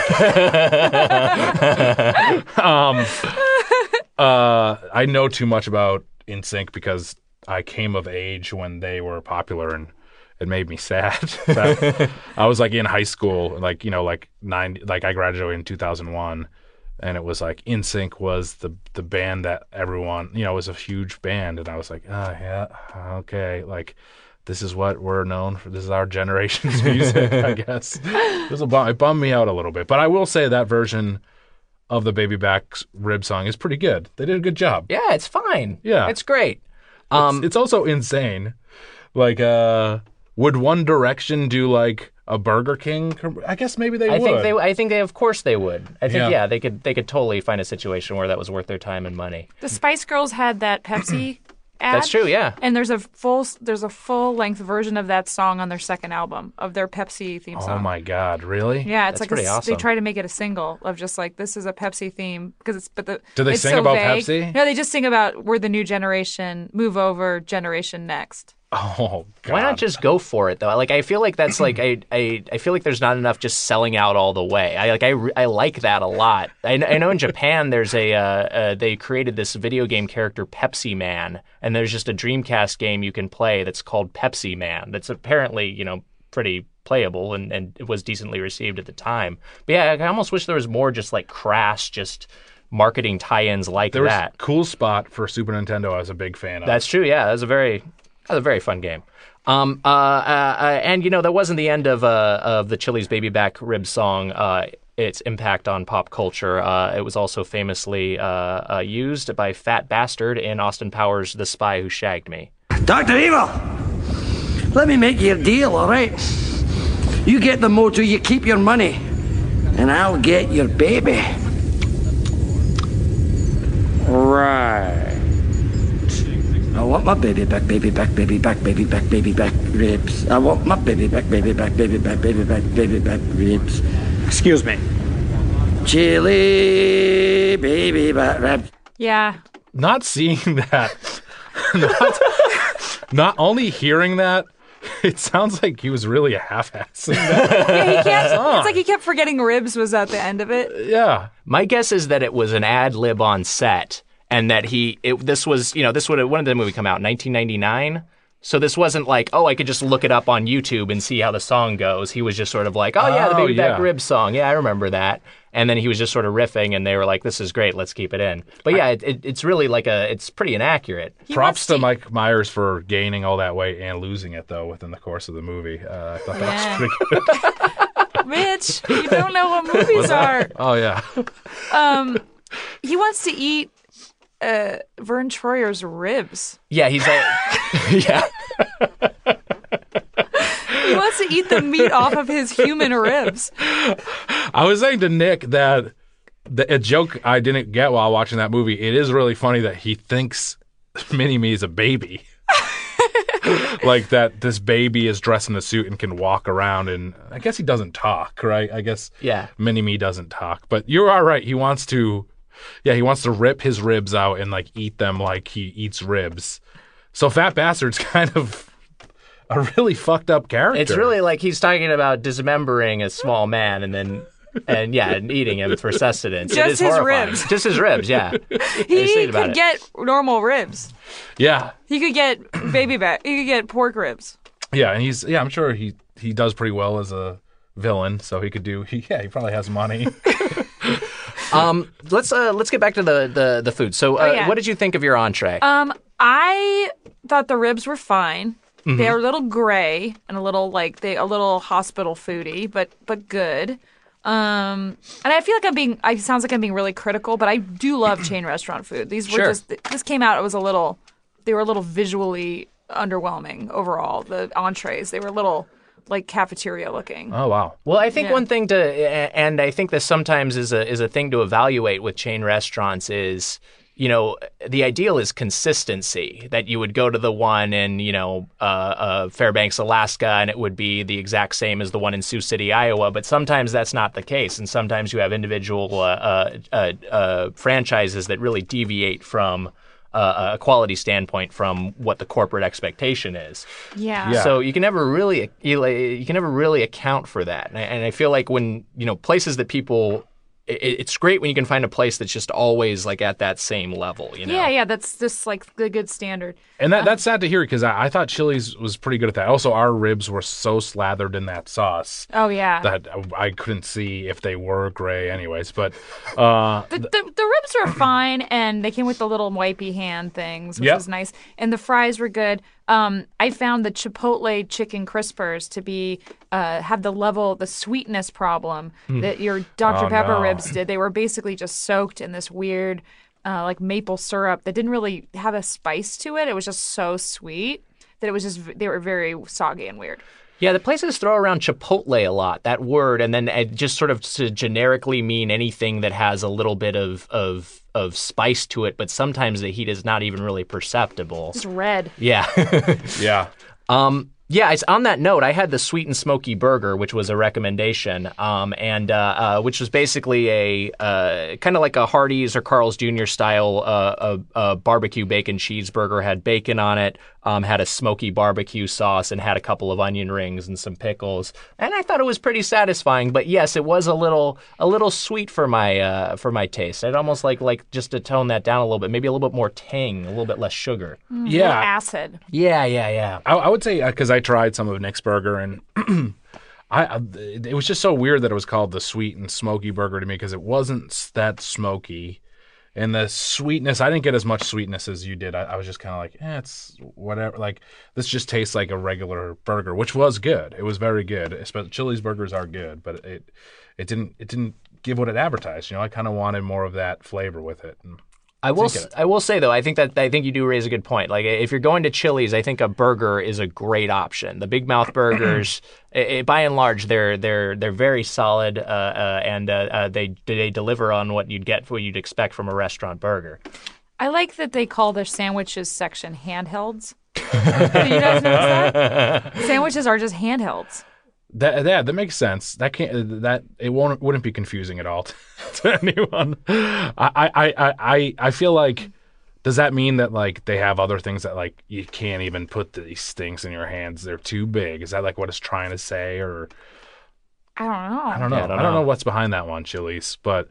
um, uh, I know too much about N Sync because I came of age when they were popular, and it made me sad. that I was like in high school, like you know, like nine, like I graduated in two thousand one. And it was like N Sync was the the band that everyone, you know, was a huge band. And I was like, oh, yeah, okay. Like, this is what we're known for. This is our generation's music, I guess. It, was a bum, it bummed me out a little bit. But I will say that version of the Baby Back rib song is pretty good. They did a good job. Yeah, it's fine. Yeah. it's great. Um, It's, it's also insane. Like, uh, would One Direction do like a Burger King? I guess maybe they I would. think they. I think they. Of course, they would. I think Yeah. yeah. they could. They could totally find a situation where that was worth their time and money. The Spice Girls had that Pepsi ad. That's true. Yeah. And there's a full there's a full length version of that song on their second album of their Pepsi theme Oh song. my God, really? Yeah, it's That's like pretty a, s- awesome. they try to make it a single of just like this is a Pepsi theme because it's but the Do they it's sing so about vague. Pepsi? No, they just sing about we're the new generation, move over, generation next. Oh God. Why not just go for it though? Like I feel like that's like I, I I feel like there's not enough just selling out all the way. I like I, re- I like that a lot. I, kn- I know in Japan there's a uh, uh, they created this video game character Pepsi Man, and there's just a Dreamcast game you can play that's called Pepsi Man. That's apparently you know pretty playable and and it was decently received at the time. But yeah, I almost wish there was more just like crass just marketing tie-ins like There was that. Cool Spot for Super Nintendo I was a big fan of. That's true. Yeah, that was a very, that was a very fun game. Um, uh, uh, uh, and you know that wasn't the end of uh, of the Chili's Baby Back Rib song. Uh, its impact on pop culture. Uh, it was also famously uh, uh, used by Fat Bastard in Austin Powers' The Spy Who Shagged Me. Doctor Evil, let me make you a deal, all right? You get the motor, you keep your money. and I'll get your baby. Right. I want my baby back, baby back, baby back, baby back, baby back ribs. I want my baby back, baby back, baby back, baby back, baby back ribs. Excuse me. Chili baby back ribs. Yeah. Not seeing that, not, not only hearing that, it sounds like he was really half-assing that. Yeah, he kept, it's like he kept forgetting ribs was at the end of it. Yeah. My guess is that it was an ad lib on set, and that he it, this was you know this would have, when did the movie come out? nineteen ninety-nine. So this wasn't like, oh, I could just look it up on YouTube and see how the song goes. He was just sort of like, oh yeah, the Oh, Baby Back yeah. Ribs song. Yeah, I remember that. And then he was just sort of riffing, and they were like, this is great, let's keep it in. But yeah, it, it, it's really like a, it's pretty inaccurate. He Props wants to Mike Myers for gaining all that weight and losing it, though, within the course of the movie. Uh, I thought that Yeah. was pretty good. Mitch, you don't know what movies are. Oh, yeah. Um, he wants to eat uh, Vern Troyer's ribs. Yeah, he's like, yeah. He wants to eat the meat off of his human ribs. I was saying to Nick that the, a joke I didn't get while watching that movie, it is really funny that he thinks Mini-Me is a baby. Like that this baby is dressed in a suit and can walk around, and I guess he doesn't talk, right? I guess Yeah. Mini-Me doesn't talk. But you are right. He wants to, yeah, he wants to rip his ribs out and like eat them like he eats ribs. So Fat Bastard's kind of a really fucked up character. It's really like he's talking about dismembering a small man and then, and yeah, and eating him for sustenance. It Just is his horrifying. ribs. Just his ribs, yeah. I was He thinking about could it. get normal ribs. yeah, He could get baby back. He could get pork ribs. yeah, and he's yeah. I'm sure he he does pretty well as a villain, so he could do. He, yeah, he probably has money. Um, let's uh, let's get back to the the, the food. So, uh, Oh, yeah. what did you think of your entree? Um, I thought the ribs were fine. Mm-hmm. They were a little gray and a little like they a little hospital foody, but but good. Um, and I feel like I'm being. I sounds like I'm being really critical, but I do love chain restaurant food. These were Sure. just. This came out. It was a little. They were a little visually underwhelming overall. The entrees. They were a little like cafeteria looking. Oh wow. Well, I think Yeah. one thing to, and I think this sometimes is a is a thing to evaluate with chain restaurants is, you know, the ideal is consistency. That you would go to the one in, you know, uh, uh, Fairbanks, Alaska, and it would be the exact same as the one in Sioux City, Iowa. But sometimes that's not the case, and sometimes you have individual uh, uh, uh, uh, franchises that really deviate from uh, a quality standpoint from what the corporate expectation is. Yeah. Yeah. So you can never really you, you can never really account for that, and I, and I feel like when you know places that people, it, it's great when you can find a place that's just always like at that same level. You know. Yeah, yeah, that's just like the good standard. And that that's sad to hear because I, I thought Chili's was pretty good at that. Also, our ribs were so slathered in that sauce Oh yeah. that I couldn't see if they were gray, anyways. But uh, The, the, the ribs were fine, and they came with the little wipey hand things, which Yep. was nice. And the fries were good. Um, I found the Chipotle chicken crispers to be uh, have the level, the sweetness problem that your Doctor Oh, Pepper no. ribs did. They were basically just soaked in this weird, uh, like maple syrup that didn't really have a spice to it. It was just so sweet that it was just they were very soggy and weird. Yeah, the places throw around Chipotle a lot, that word, and then it just sort of to generically mean anything that has a little bit of, of of spice to it, but sometimes the heat is not even really perceptible. It's red. Yeah. yeah, Um, yeah, it's on that note. I had the sweet and smoky burger, which was a recommendation, um, and uh, uh, which was basically a uh, kind of like a Hardee's or Carl's Junior style uh, a, a barbecue bacon cheeseburger. Had bacon on it, um, had a smoky barbecue sauce, and had a couple of onion rings and some pickles. And I thought it was pretty satisfying. But yes, it was a little a little sweet for my uh, for my taste. I'd almost like like just to tone that down a little bit, maybe a little bit more tang, a little bit less sugar. A little yeah. acid. Yeah, yeah, yeah. I, I would say because I tried some of Nick's burger and I, I it was just so weird that it was called the sweet and smoky burger to me because it wasn't that smoky. And the sweetness, I didn't get as much sweetness as you did. I, I was just kind of like, eh, it's whatever. Like, this just tastes like a regular burger, which was good. It was very good. Especially Chili's burgers are good, but it it didn't it didn't give what it advertised. You know, I kind of wanted more of that flavor with it. And I will. Think s- of it. I will say though, I think that I think you do raise a good point. Like if you're going to Chili's, I think a burger is a great option. The Big Mouth burgers, i i by and large, they're they're they're very solid, uh, uh, and uh, uh, they they deliver on what you'd get, what you'd expect from a restaurant burger. I like that they call their sandwiches section handhelds. Do you guys notice that? Sandwiches are just handhelds. That yeah, that makes sense. That can't that it won't wouldn't be confusing at all to, to anyone. I, I I I I feel like does that mean that like they have other things that like you can't even put these things in your hands? They're too big. Is that like what it's trying to say? Or I don't know. I don't know. Yeah, I I don't don't, know. know. what's behind that one, Chili's, but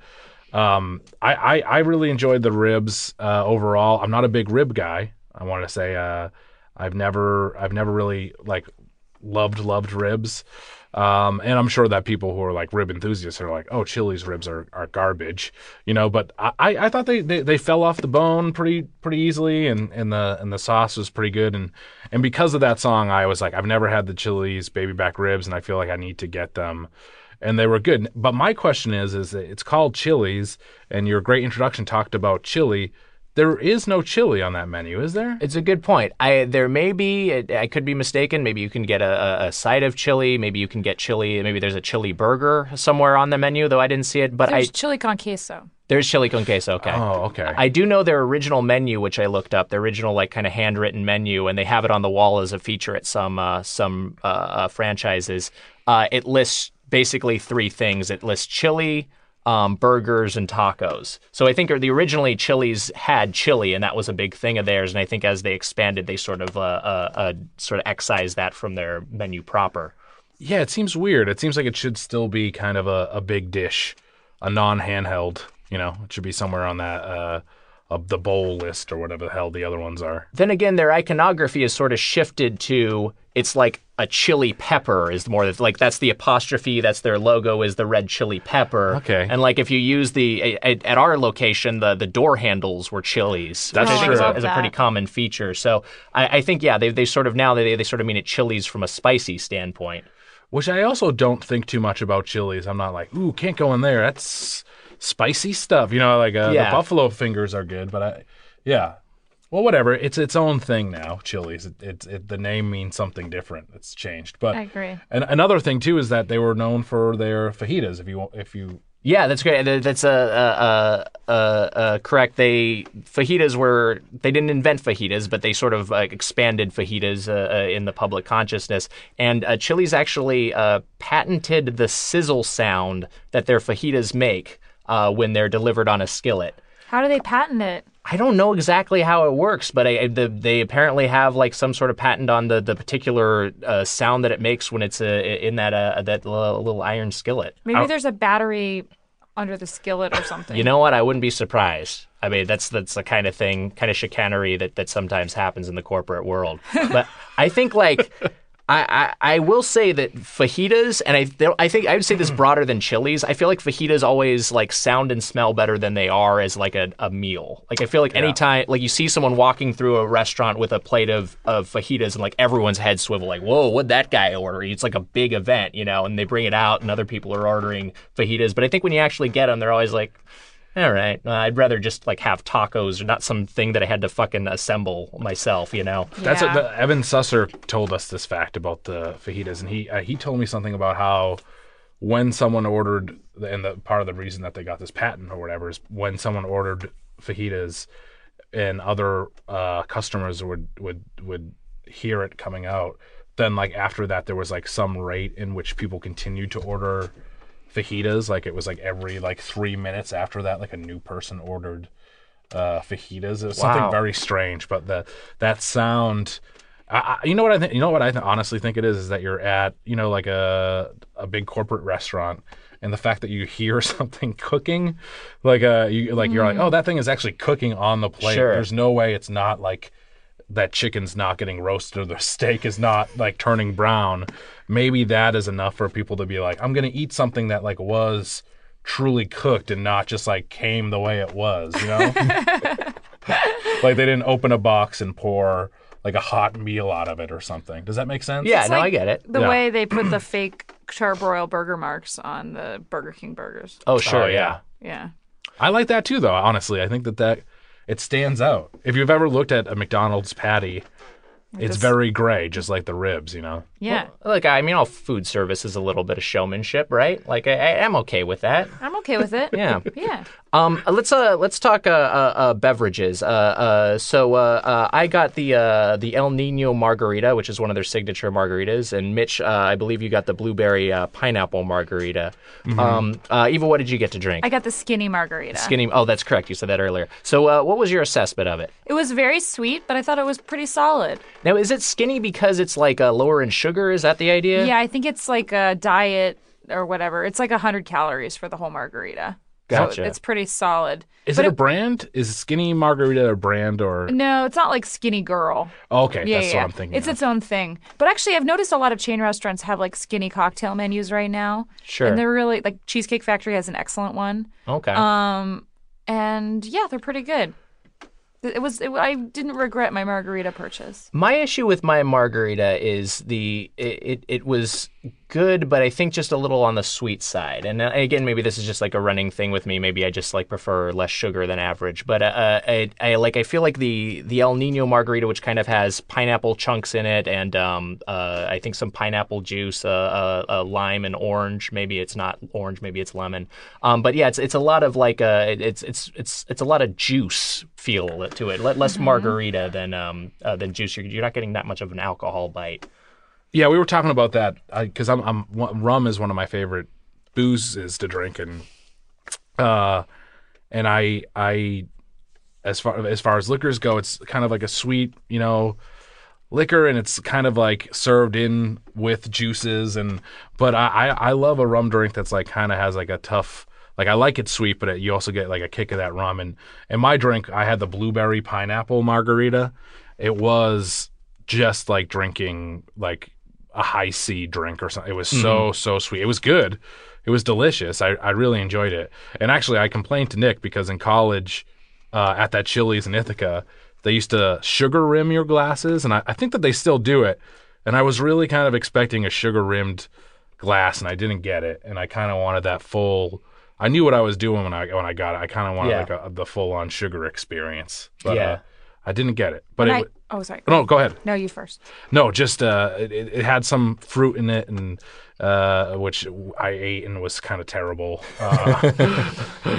um, I, I I really enjoyed the ribs uh, overall. I'm not a big rib guy. I want to say uh, I've never I've never really like loved loved ribs. Um, and I'm sure that people who are like rib enthusiasts are like, oh, Chili's ribs are, are garbage, you know. But I, I thought they, they, they fell off the bone pretty pretty easily, and, and the and the sauce was pretty good. And and because of that song, I was like, I've never had the Chili's baby back ribs, and I feel like I need to get them. And they were good. But my question is, is that it's called Chili's, and your great introduction talked about chili. There is no chili on that menu, is there? It's a good point. I there may be. I could be mistaken. Maybe you can get a, a side of chili. Maybe you can get chili. Maybe there's a chili burger somewhere on the menu, though I didn't see it. But There's I chili con queso. there's chili con queso. Okay. Oh, okay. I do know their original menu, which I looked up. Their original like kind of handwritten menu, and they have it on the wall as a feature at some uh, some uh, uh, franchises. Uh, it lists basically three things. It lists chili, um, burgers, and tacos. So I think the originally Chili's had chili, and that was a big thing of theirs. And I think as they expanded, they sort of uh, uh, uh, sort of excised that from their menu proper. Yeah, it seems weird. It seems like it should still be kind of a, a big dish, a non-handheld. You know, it should be somewhere on that uh, of the bowl list or whatever the hell the other ones are. Then again, their iconography is sort of shifted to it's like a chili pepper is more like that's the apostrophe. That's their logo is the red chili pepper. Okay. And like if you use the at, at our location, the the door handles were Chili's. That's which I think true. is a, I love is a pretty that. common feature. So I, I think yeah, they they sort of now they they sort of mean it Chili's from a spicy standpoint. Which I also don't think too much about Chili's. I'm not like, ooh, can't go in there. That's spicy stuff. You know, like uh, Yeah. the buffalo fingers are good, but I, yeah. Well, whatever. It's its own thing now, Chili's. It, it, it, the name means something different. It's changed. But I agree. And another thing, too, is that they were known for their fajitas, if you if you Yeah, that's great. Th- That's a uh, uh, uh, uh, correct. They fajitas were they didn't invent fajitas, but they sort of uh, expanded fajitas uh, uh, in the public consciousness. And uh, Chili's actually uh, patented the sizzle sound that their fajitas make uh, when they're delivered on a skillet. How do they patent it? I don't know exactly how it works, but I, I, the, they apparently have like some sort of patent on the the particular uh, sound that it makes when it's uh, in that uh, that little, little iron skillet. Maybe there's a battery under the skillet or something. You know what? I wouldn't be surprised. I mean, that's that's the kind of thing, kind of chicanery that, that sometimes happens in the corporate world. But I think like. I, I, I will say that fajitas, and I I think I would say this broader than Chili's. I feel like fajitas always like sound and smell better than they are as like a, a meal. Like I feel like anytime like you see someone walking through a restaurant with a plate of, of fajitas and like everyone's head swivel like, whoa, what'd that guy order? It's like a big event, you know, and they bring it out and other people are ordering fajitas. But I think when you actually get them, they're always like, all right, uh, I'd rather just like have tacos or not something that I had to fucking assemble myself, you know? That's Yeah. what the, Evan Susser told us this fact about the fajitas, and he uh, he told me something about how when someone ordered, and the part of the reason that they got this patent or whatever is when someone ordered fajitas, and other uh, customers would would would hear it coming out, then like after that there was like some rate in which people continued to order fajitas. Like it was like every like three minutes after that, like a new person ordered uh, fajitas. It was Wow. something very strange, but the that sound. I, I, you know what I think? You know what I th- honestly think it is is that you're at you know like a a big corporate restaurant, and the fact that you hear something cooking, like uh you like you're like, oh, that thing is actually cooking on the plate. Sure. There's no way it's not like that chicken's not getting roasted or the steak is not like turning brown. Maybe that is enough for people to be like, I'm gonna eat something that like was truly cooked and not just like came the way it was, you know? Like they didn't open a box and pour like a hot meal out of it or something. Does that make sense? Yeah, It's no, like I get it. The Yeah. way they put the fake charbroil burger marks on the Burger King burgers. Oh, sure, Oh, yeah. yeah. Yeah. I like that too, though. Honestly, I think that that it stands out. If you've ever looked at a McDonald's patty, it's this- very gray, just like the ribs, you know? Yeah. Look, I mean, all food service is a little bit of showmanship, right? Like, I, I- I'm okay with that. I'm okay with it. Yeah. Yeah. Um, let's uh, let's talk uh, uh, uh beverages. Uh, uh, so uh, uh, I got the uh, the El Nino margarita, which is one of their signature margaritas, and Mitch, uh, I believe you got the blueberry uh, pineapple margarita. Um, uh, Eva, what did you get to drink? I got the skinny margarita. Skinny. Oh, that's correct. You said that earlier. So, uh, what was your assessment of it? It was very sweet, but I thought it was pretty solid. Now, is it skinny because it's like uh, lower in sugar? Is that the idea? Yeah, I think it's like a diet or whatever. It's like one hundred calories for the whole margarita. Gotcha. So it's pretty solid. Is But it a brand? Is Skinny Margarita a brand or? No, it's not like Skinny Girl. Okay, Yeah, that's yeah. what I'm thinking. It's of. its own thing. But actually, I've noticed a lot of chain restaurants have like skinny cocktail menus right now. Sure. And they're really like Cheesecake Factory has an excellent one. Okay. Um, and yeah, they're pretty good. It was. It, I didn't regret my margarita purchase. My issue with my margarita is the it, it, it was good, but I think just a little on the sweet side. And uh, again, maybe this is just like a running thing with me. Maybe I just like prefer less sugar than average. But uh, I, I like I feel like the the El Nino margarita, which kind of has pineapple chunks in it, and um, uh, I think some pineapple juice, uh, uh, uh, lime and orange. Maybe it's not orange, maybe it's lemon. Um, but yeah, it's it's a lot of like uh, it's it's it's it's a lot of juice feel to it. Less Mm-hmm. margarita than um uh, than juice. You're, you're not getting that much of an alcohol bite. Yeah, we were talking about that because I'm, I'm rum is one of my favorite boozes to drink, and uh, and I I as far as far as liquors go, it's kind of like a sweet, you know, liquor, and it's kind of like served in with juices, and but I I, I love a rum drink that's like kind of has like a tough. Like, I like it sweet, but it, you also get, like, a kick of that rum. And, and my drink, I had the blueberry pineapple margarita. It was just like drinking, like, a high C drink or something. It was so, mm-hmm. so sweet. It was good. It was delicious. I, I really enjoyed it. And actually, I complained to Nick because in college, uh, at that Chili's in Ithaca, they used to sugar rim your glasses. And I, I think that they still do it. And I was really kind of expecting a sugar-rimmed glass, and I didn't get it. And I kind of wanted that full... I knew what I was doing when I when I got it. I kind of wanted Yeah. like a, the full on sugar experience, but Yeah. uh, I didn't get it. But And it, I- oh, sorry. no, go ahead. No, you first. No, just uh, it, it had some fruit in it, and uh, which I ate and was kind of terrible. Uh,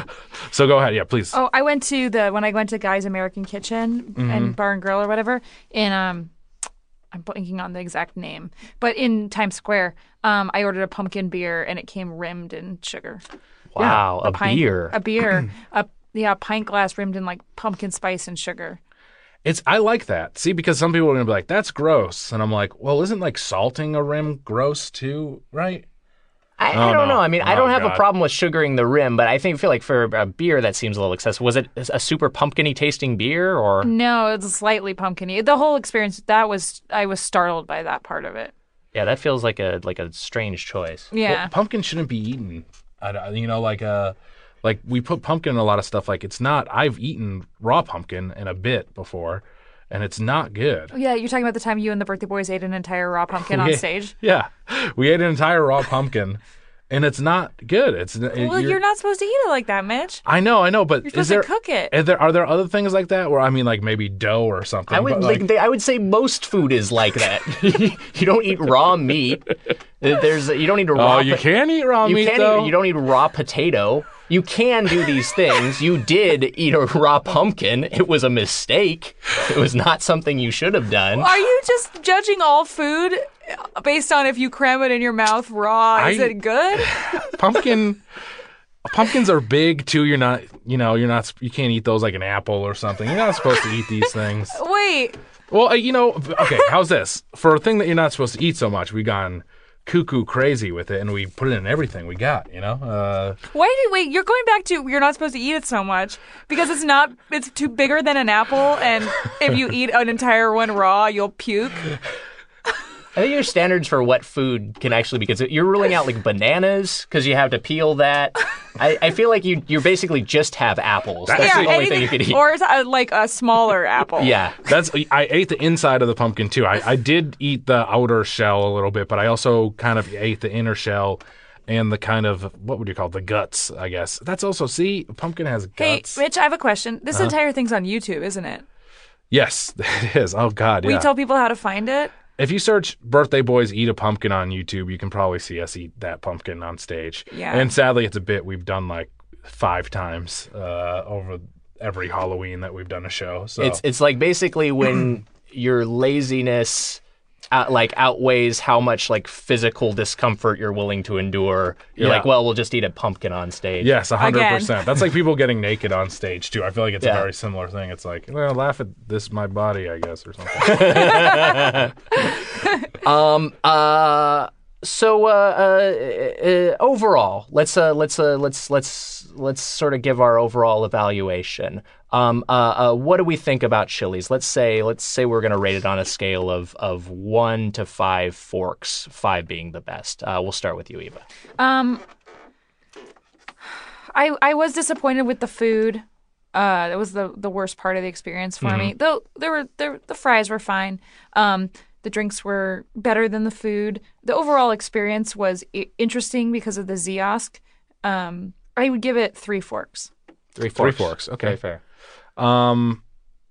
so go ahead, yeah, please. Oh, I went to the when I went to Guy's American Kitchen Mm-hmm. and Bar and Grill or whatever in um. I'm blanking on the exact name, but in Times Square, um, I ordered a pumpkin beer and it came rimmed in sugar. Wow, a, pint, beer. A beer. a yeah, a pint glass rimmed in like pumpkin spice and sugar. It's I like that. See, because some people are gonna be like, "That's gross," and I'm like, "Well, isn't like salting a rim gross too, right?" I, Oh, I don't no. know. I mean, I Oh, don't have God. a problem with sugaring the rim, but I think feel like for a beer that seems a little excessive. Was it a super pumpkin-y tasting beer, or No, it's slightly pumpkin-y. The whole experience, that was, I was startled by that part of it. yeah, that feels like a like a strange choice. Yeah. Well, pumpkin shouldn't be eaten. I, you know, like uh, like we put pumpkin in a lot of stuff. Like it's not. I've eaten raw pumpkin in a bit before, and it's not good. Oh, yeah, you're talking about the time you and the birthday boys ate an entire raw pumpkin on We- stage? Yeah, we ate an entire raw pumpkin, and it's not good. It's Well, you're, not supposed to eat it like that, Mitch. I know, I know, but You're is supposed there to cook it. Is there are there other things like that where I mean, like maybe dough or something? I would but, like, like, they, I would say most food is like that. You don't eat raw meat. There's you don't eat a raw. oh, you po- can eat raw You meat can't though. eat, you don't eat raw potato. You can do these things. You did eat a raw pumpkin. It was a mistake. It was not something you should have done. Are you just judging all food based on if you cram it in your mouth raw? Is I- it good? Pumpkin. Pumpkins are big too. You're not, you know, you're not. You can't eat those like an apple or something. You're not supposed to eat these things. Wait. Well, uh, you know, okay. How's this for a thing that you're not supposed to eat so much? We gone cuckoo crazy with it, and we put it in everything we got. You know. Uh, Wait, wait, you're going back to you're not supposed to eat it so much because it's not it's too bigger than an apple, and if you eat an entire one raw, you'll puke. I think your standards for what food can actually be considered. You're ruling out like bananas because you have to peel that. I, I feel like you you basically just have apples. That's yeah, the only thing anything, you could eat. or uh, like a smaller apple. Yeah. that's. I ate the inside of the pumpkin too. I, I did eat the outer shell a little bit, but I also kind of ate the inner shell. and the kind of, what would you call it, the guts, I guess. That's also, see, pumpkin has guts. Hey, Rich, I have a question. This uh-huh. entire thing's on YouTube, isn't it? Yes, it is. Oh, God, Will yeah. you tell people how to find it? If you search Birthday Boys Eat a Pumpkin on YouTube, you can probably see us eat that pumpkin on stage. Yeah. And sadly, it's a bit we've done like five times uh, over every Halloween that we've done a show. So It's it's like basically when your laziness out, like outweighs how much like physical discomfort you're willing to endure. You're Yeah. like, well, we'll just eat a pumpkin on stage. Yes, one hundred percent. Again. That's like people getting naked on stage, too. I feel like it's Yeah. a very similar thing. It's like, well, laugh at this, my body, I guess, or something. Um. Uh. So, uh, uh, uh, overall, let's uh, let's uh, let's let's let's sort of give our overall evaluation. Um. Uh. uh what do we think about Chili's? Let's say let's say we're gonna rate it on a scale of of one to five forks, five being the best. Uh, we'll start with you, Eva. Um, I I was disappointed with the food. Uh, that was the the worst part of the experience for Mm-hmm. me. Though there were there the fries were fine. Um, the drinks were better than the food. The overall experience was I- interesting because of the Ziosk. Um, I would give it three forks. Three Three forks. forks, okay. Very fair. Um,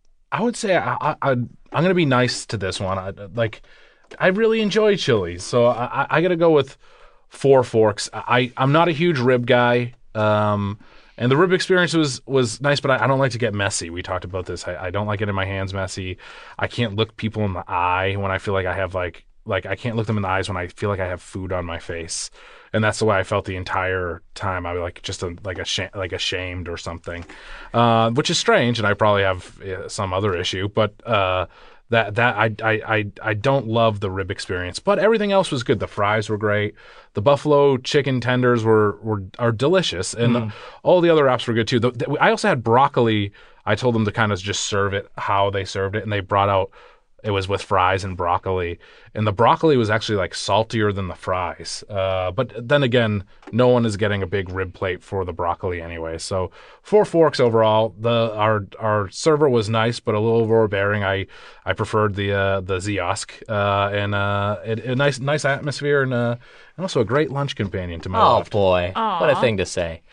I would say I, I, I, I'm going to be nice to this one. I, like, I really enjoy Chili's, so I, I, I got to go with four forks. I, I'm not a huge rib guy, um, and the rib experience was, was nice, but I, I don't like to get messy. We talked about this. I, I don't like getting my hands messy. I can't look people in the eye when I feel like I have like like I can't look them in the eyes when I feel like I have food on my face. And that's the way I felt the entire time. I was like just a, like a like ashamed or something, uh, which is strange. And I probably have uh, some other issue, but uh, that that I, I I I don't love the rib experience. But everything else was good. The fries were great. The buffalo chicken tenders were were are delicious, and Mm-hmm. the, all the other wraps were good too. The, the, I also had broccoli. I told them to kind of just serve it how they served it, and they brought out. It was with fries and broccoli, and the broccoli was actually like saltier than the fries. Uh, but then again, no one is getting a big rib plate for the broccoli anyway. So four forks overall. The our our server was nice, but a little overbearing. I I preferred the uh, the Ziosk, uh, and uh, it, a nice nice atmosphere, and uh, and also a great lunch companion to my Oh left. boy, what a thing to say.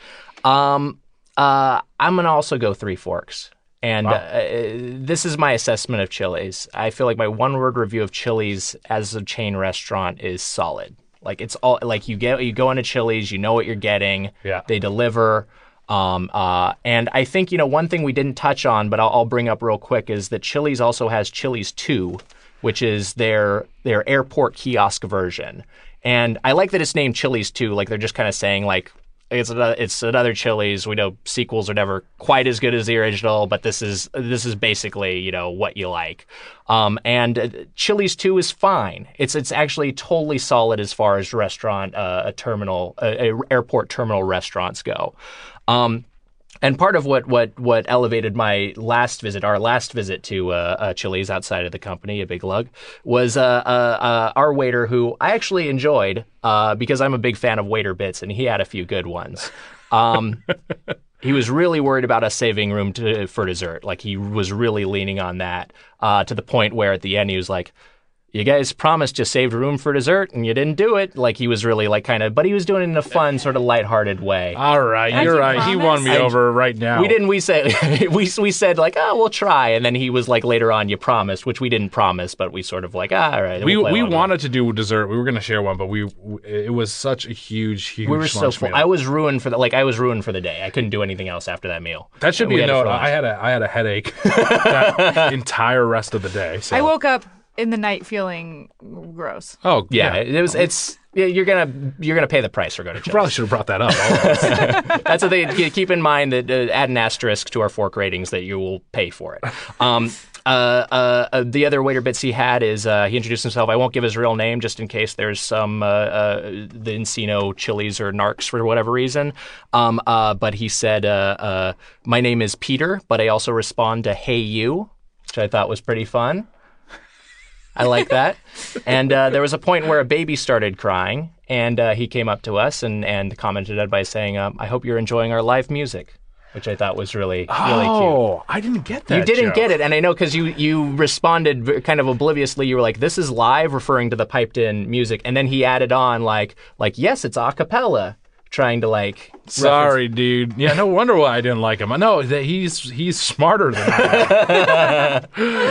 Um. Uh. I'm gonna also go three forks. And Wow. uh, this is my assessment of Chili's. I feel like my one-word review of Chili's as a chain restaurant is solid. Like it's all like you get you go into Chili's, you know what you're getting. Yeah. They deliver. Um, uh, and I think you know one thing we didn't touch on, but I'll, I'll bring up real quick is that Chili's also has Chili's two, which is their their airport kiosk version. And I like that it's named Chili's two. Like they're just kind of saying like. It's another, it's another Chili's. We know sequels are never quite as good as the original, but this is this is basically you know what you like. Um, and uh, Chili's two is fine. It's it's actually totally solid as far as restaurant, uh, a terminal, uh, airport terminal restaurants go. Um, And part of what, what, what elevated my last visit, our last visit to uh, uh, Chili's outside of the company, a big lug, was uh, uh, uh, our waiter who I actually enjoyed uh, because I'm a big fan of waiter bits, and he had a few good ones. Um, he was really worried about us saving room to, for dessert. Like he was really leaning on that uh, to the point where at the end he was like, you guys promised you saved room for dessert and you didn't do it. Like he was really like kind of, but he was doing it in a fun sort of lighthearted way. All right, As you're you right. He won me promised. over right now. We didn't. We said we we said like, oh, we'll try, and then he was like later on, you promised, which we didn't promise, but we sort of like, ah, all right. We we'll play we along with it." wanted to do dessert. We were going to share one, but we it was such a huge, huge. We were so lunch full. meal. I was ruined for the like. I was ruined for the day. I couldn't do anything else after that meal. That should We be a had it note. for lunch. I had a I had a headache that entire rest of the day. So. I woke up in the night feeling gross. Oh Yeah, yeah. it was. It's yeah, you're gonna you're gonna pay the price for going to Chili's. Probably should have brought that up. All of us. That's the thing. Ke- Keep in mind that uh, add an asterisk to our fork ratings that you will pay for it. Um, uh, uh, uh, the other waiter bits he had is uh, he introduced himself. I won't give his real name just in case there's some uh, uh, the Encino Chili's or Narcs for whatever reason. Um, uh, but he said, uh, uh, "My name is Peter, but I also respond to Hey You," which I thought was pretty fun. I like that. And uh, there was a point where a baby started crying, and uh, he came up to us and, and commented by saying, um, I hope you're enjoying our live music, which I thought was really, really Oh, cute. I didn't get that. You didn't joke. get it, and I know because you, you responded v- kind of obliviously. You were like, "This is live," referring to the piped-in music, and then he added on like, "Like yes, it's a cappella," trying to like. Sorry, dude. Yeah, no wonder why I didn't like him. I know that he's he's smarter than I am.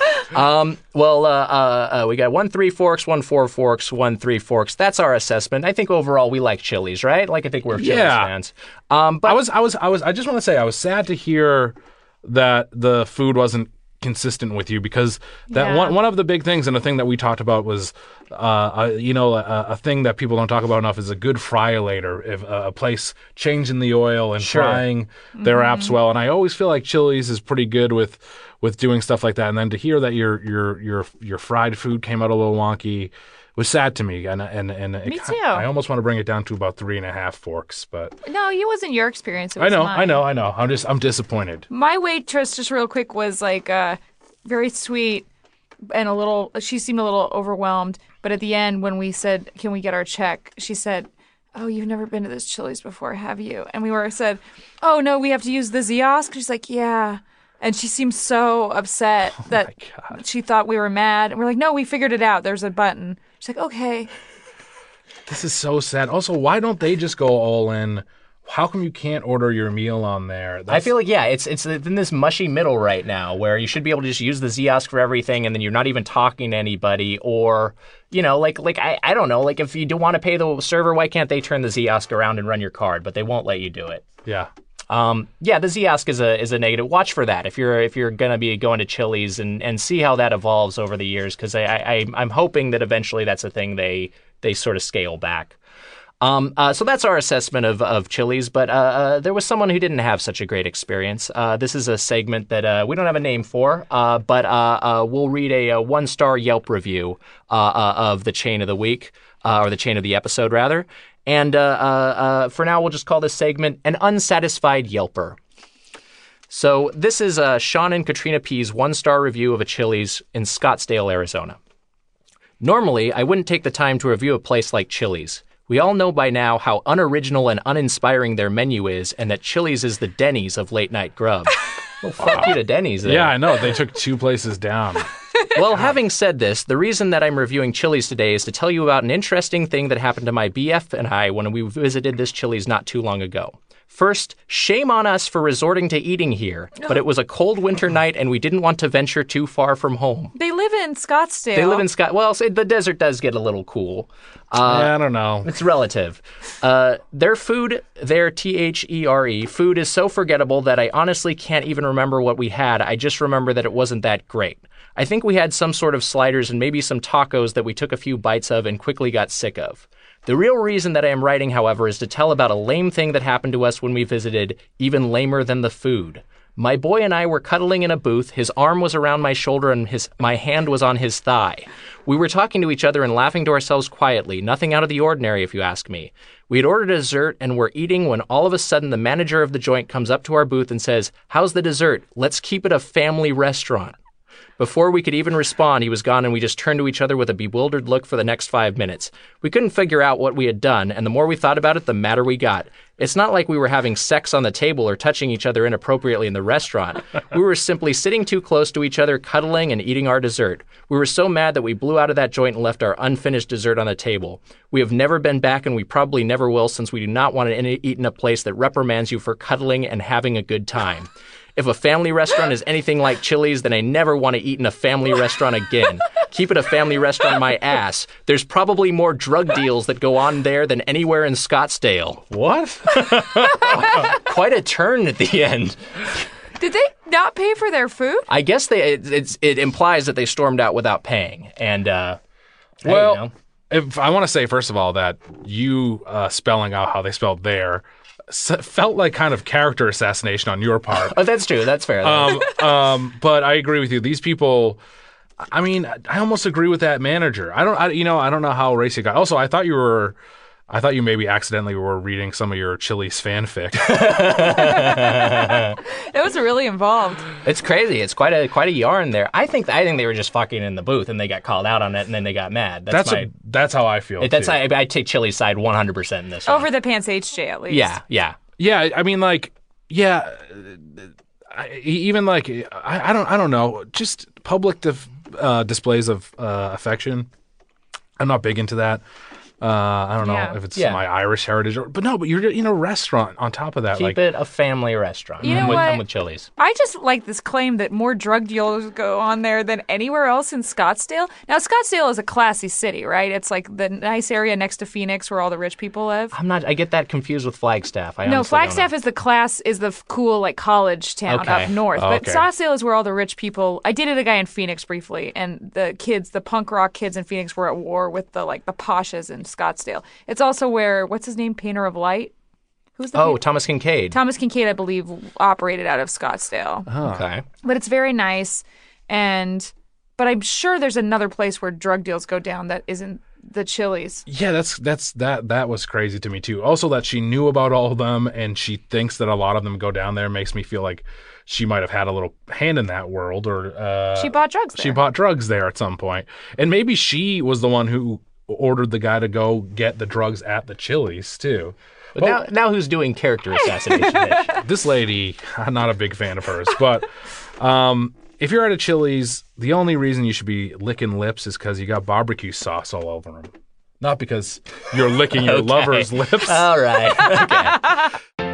Um, well, uh, uh, uh, we got one three forks, one four forks, one three forks. That's our assessment. I think overall we like Chili's, right? Like I think we're Chili's Yeah. fans. Um, but I was I was I was I just want to say I was sad to hear that the food wasn't consistent with you because that Yeah. one one of the big things and the thing that we talked about was uh, a, you know a, a thing that people don't talk about enough is a good fry-later, if uh, a place changing the oil and Sure. frying their apps well. And I always feel like Chili's is pretty good with with doing stuff like that. And then to hear that your your your your fried food came out a little wonky was sad to me. And and and it Me ki- too. I almost want to bring it down to about three and a half forks, but No, it wasn't your experience. It I was know, mine. I know, I know. I'm just I'm disappointed. My waitress, just real quick, was like uh, very sweet and a little. She seemed a little overwhelmed. But at the end, when we said, "Can we get our check?" she said, "Oh, you've never been to this Chili's before, have you?" And we were said, "Oh no, we have to use the Ziosk." She's like, "Yeah." And she seemed so upset that she thought we were mad. And we're like, "No, we figured it out. There's a button." She's like, "Okay." This is so sad. Also, why don't they just go all in? How come you can't order your meal on there? I That's- feel like, yeah, it's it's in this mushy middle right now where you should be able to just use the Ziosk for everything and then you're not even talking to anybody or, you know, like, like I, I don't know, like if you do want to pay the server, why can't they turn the Ziosk around and run your card? But they won't let you do it. yeah. Um, yeah, the Ziosk is a is a negative. Watch for that if you're if you're gonna be going to Chili's and, and see how that evolves over the years because I, I I'm hoping that eventually that's a thing they they sort of scale back. Um, uh, so that's our assessment of of Chili's, but uh, uh, there was someone who didn't have such a great experience. Uh, this is a segment that uh, we don't have a name for, uh, but uh, uh, we'll read a, a one star Yelp review uh, uh, of the chain of the week uh, or the chain of the episode rather. And uh, uh, uh, for now, we'll just call this segment An Unsatisfied Yelper. So this is uh, Sean and Katrina P's one-star review of a Chili's in Scottsdale, Arizona. Normally, I wouldn't take the time to review a place like Chili's. We all know by now how unoriginal and uninspiring their menu is and that Chili's is the Denny's of late-night grub. Well, fuck you to Denny's there. Yeah, I know. They took two places down. Well, having said this, the reason that I'm reviewing Chili's today is to tell you about an interesting thing that happened to my B F and I when we visited this Chili's not too long ago. First, shame on us for resorting to eating here, but it was a cold winter night and we didn't want to venture too far from home. They live in Scottsdale. They live in Scott. Well, so the desert does get a little cool. Uh, yeah, I don't know. It's relative. Uh, their food, their T H E R E, food is so forgettable that I honestly can't even remember what we had. I just remember that it wasn't that great. I think we had some sort of sliders and maybe some tacos that we took a few bites of and quickly got sick of. The real reason that I am writing, however, is to tell about a lame thing that happened to us when we visited, even lamer than the food. My boy and I were cuddling in a booth. His arm was around my shoulder and his my hand was on his thigh. We were talking to each other and laughing to ourselves quietly, nothing out of the ordinary if you ask me. We had ordered a dessert and were eating when all of a sudden the manager of the joint comes up to our booth and says, "How's the dessert? Let's keep it a family restaurant." Before we could even respond, he was gone and we just turned to each other with a bewildered look for the next five minutes. We couldn't figure out what we had done, and the more we thought about it, the madder we got. It's not like we were having sex on the table or touching each other inappropriately in the restaurant. We were simply sitting too close to each other, cuddling and eating our dessert. We were so mad that we blew out of that joint and left our unfinished dessert on the table. We have never been back and we probably never will since we do not want to eat in a place that reprimands you for cuddling and having a good time. If a family restaurant is anything like Chili's, then I never want to eat in a family restaurant again. Keep it a family restaurant, my ass. There's probably more drug deals that go on there than anywhere in Scottsdale. What? Quite a turn at the end. Did they not pay for their food? I guess they it, it's, it implies that they stormed out without paying. And, uh, hey, Well, you know. if I want to say, first of all, that you uh, spelling out how they spelled there s- felt like kind of character assassination on your part. Oh, that's true. That's fair. um, um, but I agree with you. These people, I mean, I almost agree with that manager. I don't, I, you know, I don't know how racy it got. Also, I thought you were, I thought you maybe accidentally were reading some of your Chili's fanfic. It was really involved. It's crazy. It's quite a quite a yarn there. I think I think they were just fucking in the booth and they got called out on it and then they got mad. That's, That's my. a, that's how I feel. that's too. I, I take Chili's side one hundred percent in this. one. Over the pants H J, at least. Yeah, yeah. Yeah, I mean, like, yeah, I, even like I, I don't I don't know, just public dif- uh, displays of uh, affection. I'm not big into that. Uh, I don't know Yeah. if it's Yeah. my Irish heritage, or, but no, but you're in a restaurant on top of that. Keep like, it a family restaurant. You know come with, what? come with Chili's. I just like this claim that more drug dealers go on there than anywhere else in Scottsdale. Now, Scottsdale is a classy city, right? It's like the nice area next to Phoenix where all the rich people live. I'm not. I get that confused with Flagstaff. I No, honestly don't Flagstaff know. is the class, is the f- cool like college town Okay. up north. Oh, But okay. Scottsdale is where all the rich people. I dated a guy in Phoenix briefly, and the kids, the punk rock kids in Phoenix, were at war with the like the poshes in Scottsdale. It's also where what's his name, Painter of Light. Who's the Oh, painter? Thomas Kincaid. Thomas Kincaid, I believe, operated out of Scottsdale. Okay. But it's very nice, and but I'm sure there's another place where drug deals go down that isn't the Chili's. yeah, that's that's that that was crazy to me too. Also, that she knew about all of them and she thinks that a lot of them go down there makes me feel like she might have had a little hand in that world, or uh, She bought drugs there. She bought drugs there at some point, and maybe she was the one who ordered the guy to go get the drugs at the Chili's too. But now, now who's doing character assassination? Mitch? This lady, I'm not a big fan of hers, but um, if you're at a Chili's, the only reason you should be licking lips is because you got barbecue sauce all over them, not because you're licking your Okay. lover's lips. All right. Okay.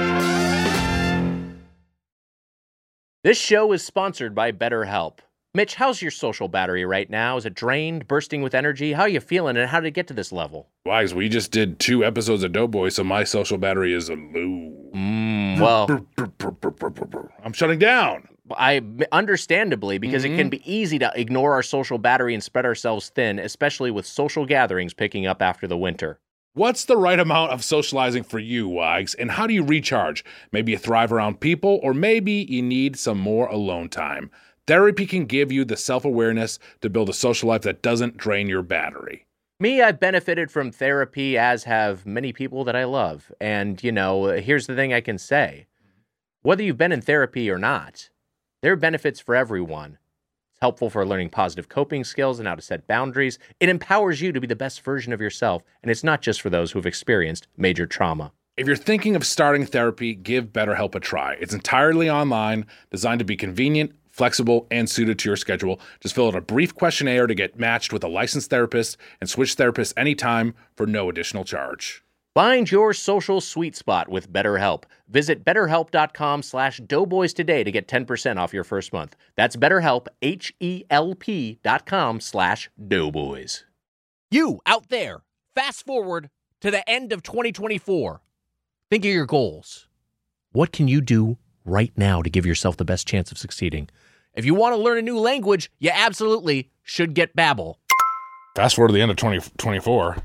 This show is sponsored by BetterHelp. Mitch, how's your social battery right now? Is it drained, bursting with energy? How are you feeling, and how did it get to this level? Wags, we just did two episodes of Doughboy, so my social battery is low. Mm, well, I'm shutting down. I understandably, because it can be easy to ignore our social battery and spread ourselves thin, especially with social gatherings picking up after the winter. What's the right amount of socializing for you, Wags, and how do you recharge? Maybe you thrive around people, or maybe you need some more alone time. Therapy can give you the self-awareness to build a social life that doesn't drain your battery. Me, I've benefited from therapy, as have many people that I love. And, you know, here's the thing I can say. Whether you've been in therapy or not, there are benefits for everyone. It's helpful for learning positive coping skills and how to set boundaries. It empowers you to be the best version of yourself, and it's not just for those who've experienced major trauma. If you're thinking of starting therapy, give BetterHelp a try. It's entirely online, designed to be convenient, flexible, and suited to your schedule. Just fill out a brief questionnaire to get matched with a licensed therapist and switch therapists anytime for no additional charge. Find your social sweet spot with BetterHelp. Visit betterhelp.com slash doughboys today to get ten percent off your first month. That's BetterHelp, H E L P dot com slash doughboys. You out there, fast forward to the end of twenty twenty-four. Think of your goals. What can you do right now to give yourself the best chance of succeeding? If you want to learn a new language, you absolutely should get Babbel. Fast forward to the end of twenty twenty-four.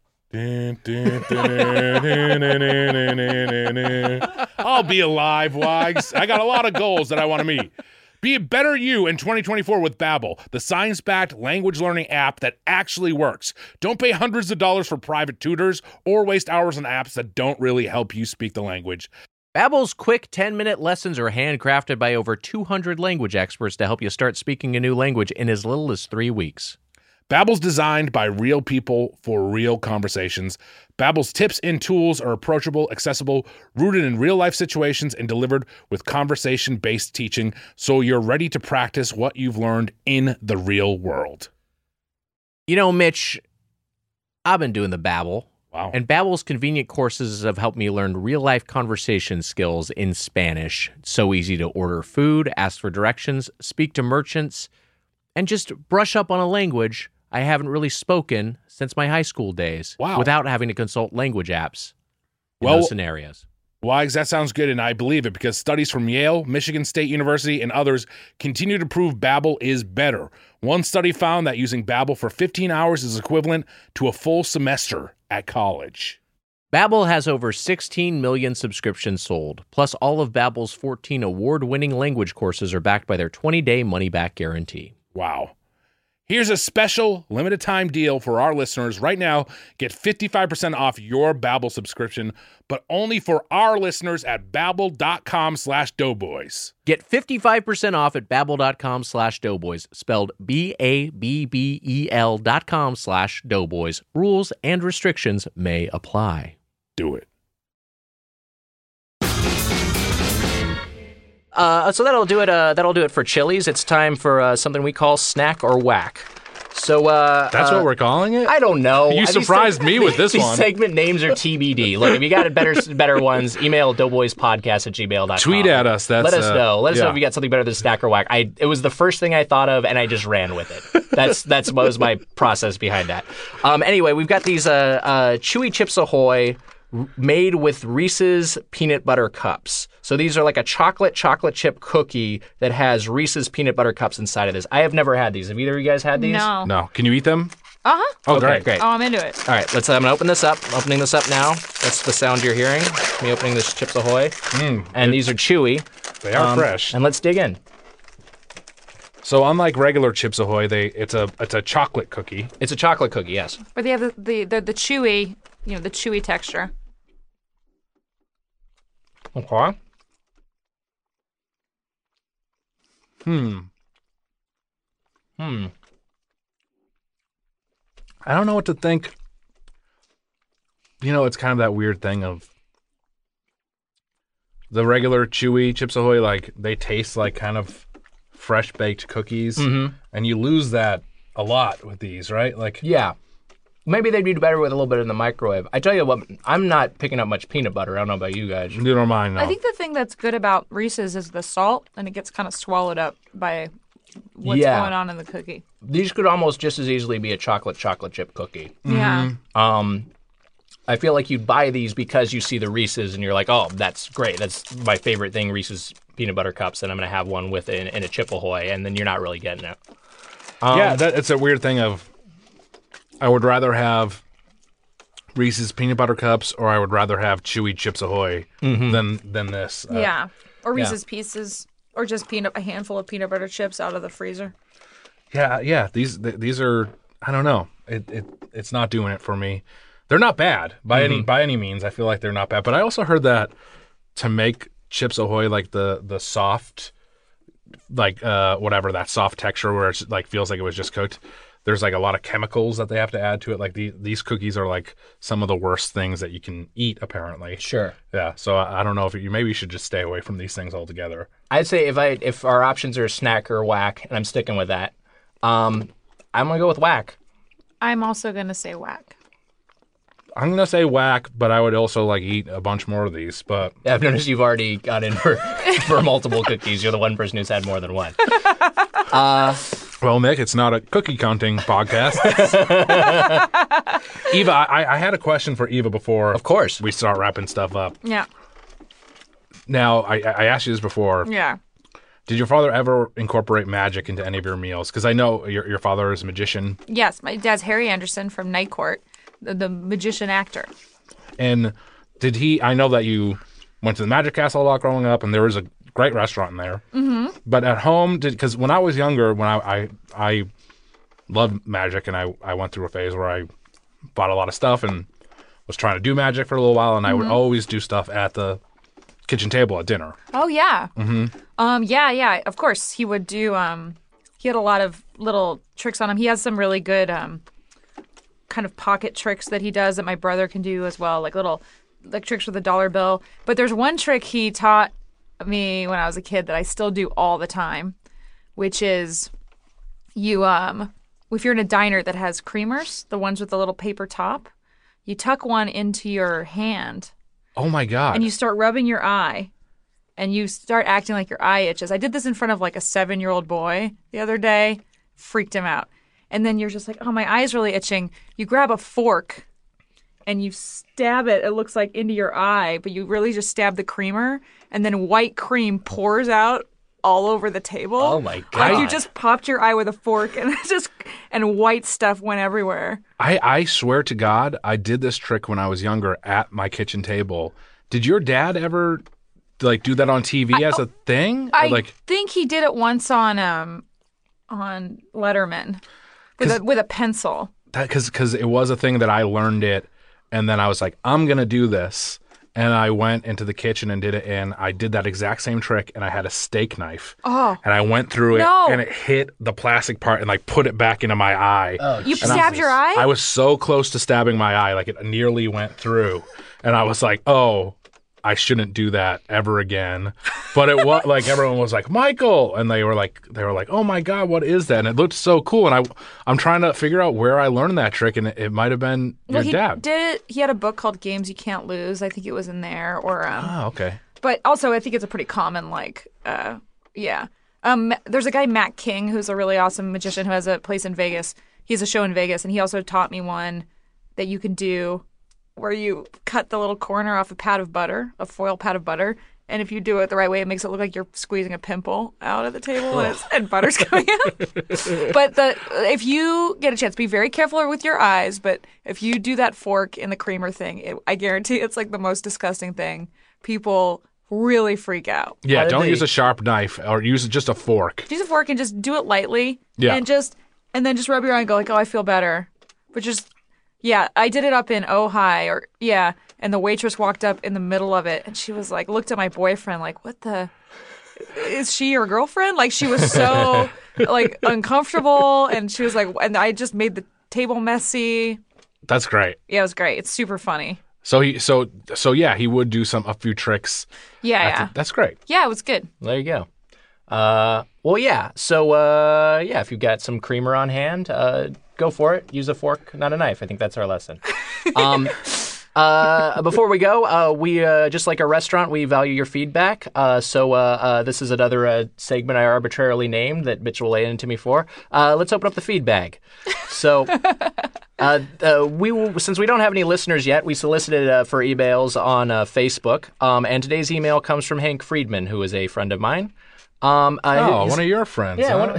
I'll be alive, Wags. I got a lot of goals that I want to meet. Be a better you in twenty twenty-four with Babbel, the science-backed language learning app that actually works. Don't pay hundreds of dollars for private tutors or waste hours on apps that don't really help you speak the language. Babbel's quick ten-minute lessons are handcrafted by over two hundred language experts to help you start speaking a new language in as little as three weeks. Babbel's designed by real people for real conversations. Babbel's tips and tools are approachable, accessible, rooted in real-life situations, and delivered with conversation-based teaching, so you're ready to practice what you've learned in the real world. You know, Mitch, I've been doing the Babbel. Wow. And Babbel's convenient courses have helped me learn real-life conversation skills in Spanish. It's so easy to order food, ask for directions, speak to merchants, and just brush up on a language I haven't really spoken since my high school days. Wow. Without having to consult language apps in Well, those scenarios. Wags, that sounds good, and I believe it because studies from Yale, Michigan State University, and others continue to prove Babbel is better. One study found that using Babbel for fifteen hours is equivalent to a full semester at college. Babbel has over sixteen million subscriptions sold, plus all of Babbel's fourteen award-winning language courses are backed by their twenty-day money-back guarantee. Wow. Here's a special limited-time deal for our listeners. Right now, get fifty-five percent off your Babbel subscription, but only for our listeners at babbel.com slash doughboys. Get fifty-five percent off at babbel.com slash doughboys, spelled B A B B E L dot com slash doughboys. Rules and restrictions may apply. Do it. Uh, so that'll do it. Uh, that'll do it for Chili's. It's time for uh, something we call snack or whack. So uh, That's uh, what we're calling it? I don't know. You These surprised seg- me with this these one. segment names are T B D. Look, if you got better better ones, email doughboyspodcast at gmail dot com. Tweet at us. That's, Let us uh, know. Let us know yeah. if you got something better than snack or whack. I it was the first thing I thought of, and I just ran with it. That's that's what was my process behind that. Um, anyway, we've got these uh, uh, Chewy Chips Ahoy r- made with Reese's peanut butter cups. So these are like a chocolate chocolate chip cookie that has Reese's peanut butter cups inside of this. I have never had these. Have either of you guys had these? No. No. Can you eat them? Uh huh. Oh, Okay, great. great. Oh, I'm into it. All right, let's. I'm gonna open this up. I'm opening this up now. That's the sound you're hearing. Me opening this Chips Ahoy, and these are chewy. They are Um, fresh. And let's dig in. So unlike regular Chips Ahoy, they it's a it's a chocolate cookie. It's a chocolate cookie, yes. But they have the the the, the chewy, you know, the chewy texture. Okay. Hmm. Hmm. I don't know what to think. You know, it's kind of that weird thing of the regular chewy Chips Ahoy, like they taste like kind of fresh baked cookies, Mhm. and you lose that a lot with these, right? Like, Yeah. Maybe they'd be better with a little bit in the microwave. I tell you what, I'm not picking up much peanut butter. I don't know about you guys. you don't mind. No. I think the thing that's good about Reese's is the salt, and it gets kind of swallowed up by what's Yeah. going on in the cookie. These could almost just as easily be a chocolate chocolate chip cookie. Yeah. Um, I feel like you'd buy these because you see the Reese's and you're like, oh, that's great. That's my favorite thing, Reese's peanut butter cups, and I'm going to have one with it in, in a Chip Ahoy, and then you're not really getting it. Um, yeah, that, it's a weird thing of I would rather have Reese's peanut butter cups, or I would rather have chewy Chips Ahoy than than this. Uh, Yeah. Or Reese's Pieces, or just peanut a handful of peanut butter chips out of the freezer. Yeah, yeah. These th- these are I don't know. It it it's not doing it for me. They're not bad by any by any means. I feel like they're not bad. But I also heard that to make Chips Ahoy like the the soft, like uh whatever that soft texture where it's like feels like it was just cooked. There's like a lot of chemicals that they have to add to it. Like the, these cookies are like some of the worst things that you can eat. Apparently, Sure. yeah. So I, I don't know if you maybe you should just stay away from these things altogether. I'd say if I if our options are snack or whack, and I'm sticking with that, um, I'm going to go with whack. I'm also going to say whack. I'm gonna say whack, but I would also like eat a bunch more of these. But Yeah, I've noticed you've already got in for, for multiple cookies. You're the one person who's had more than one. well, Nick, it's not a cookie counting podcast. Eva, I, I had a question for Eva before. Of course. we start wrapping stuff up. Yeah. Now, I, I asked you this before. Yeah. Did your father ever incorporate magic into any of your meals? Because I know your your father is a magician. Yes, my dad's Harry Anderson from Night Court, the, the magician actor. And did he? I know that you went to the Magic Castle a lot growing up, and there was a great restaurant in there. Mm-hmm. But at home, did because when I was younger, when I I, I loved magic, and I, I went through a phase where I bought a lot of stuff and was trying to do magic for a little while, and I would always do stuff at the kitchen table at dinner. Oh yeah. Mm-hmm. Um. Yeah. Yeah. Of course, he would do. Um. He had a lot of little tricks on him. He has some really good um. kind of pocket tricks that he does that my brother can do as well, like little like tricks with a dollar bill. But there's one trick he taught me when I was a kid that I still do all the time, which is you um if you're in a diner that has creamers, the ones with the little paper top, you tuck one into your hand Oh my god! and you start rubbing your eye and you start acting like your eye itches. I did this in front of like a seven-year-old boy the other day. Freaked him out. And then you're just like, oh, my eye's really itching. You grab a fork and you stab it, it looks like, into your eye, but you really just stab the creamer, and then white cream pours out all over the table. Oh, my Like God. you just popped your eye with a fork and it just and white stuff went everywhere. I, I swear to God, I did this trick when I was younger at my kitchen table. Did your dad ever like do that on T V as a thing? Or, I like think he did it once on um on Letterman with a with a pencil. that because because it was a thing that I learned it, and then I was like, I'm gonna do this, and I went into the kitchen and did it, and I did that exact same trick, and I had a steak knife, Oh. and I went through it, No. and it hit the plastic part and like put it back into my eye. Oh, You Jesus. stabbed your eye? I was so close to stabbing my eye, like it nearly went through, and I was like, oh. I shouldn't do that ever again. But it was like everyone was like, Michael, and they were like, they were like, oh my God, what is that? And it looked so cool. And I, I'm trying to figure out where I learned that trick, and it, it might have been your well, he dad. Did it, he had a book called Games You Can't Lose? I think it was in there. Or um, Oh, okay. But also, I think it's a pretty common like, uh, yeah. Um, there's a guy Matt King who's a really awesome magician who has a place in Vegas. He has a show in Vegas, and he also taught me one that you can do where you cut the little corner off a pad of butter, a foil pad of butter, and if you do it the right way, it makes it look like you're squeezing a pimple out of the table and, it's, and butter's coming out. But the if you get a chance, be very careful with your eyes, but if you do that fork in the creamer thing, it, I guarantee it's like the most disgusting thing. People really freak out. Yeah, don't they... use a sharp knife or use just a fork. Use a fork and just do it lightly. Yeah. And just and then just rub your eye and go like, oh, I feel better. But just yeah, I did it up in Ojai or yeah, and the waitress walked up in the middle of it and she was like, looked at my boyfriend like, what the is she your girlfriend? Like she was so like uncomfortable, and she was like, and I just made the table messy. That's great. Yeah, it was great. It's super funny. So he so so yeah, he would do some a few tricks. Yeah, at yeah. the- that's great. Yeah, it was good. There you go. Uh, well, yeah. So, uh, yeah, if you've got some creamer on hand, uh, go for it. Use a fork, not a knife. I think that's our lesson. Um, uh, before we go, uh, we uh, just like a restaurant, we value your feedback. Uh, so uh, uh, this is another uh, segment I arbitrarily named that Mitch will lay into me for. Uh, let's open up the feedback. So. Uh, uh, we will, since we don't have any listeners yet, we solicited uh, for emails on uh, Facebook, um, and today's email comes from Hank Friedman, who is a friend of mine. Um, uh, Oh, his- one of your friends. yeah, huh? one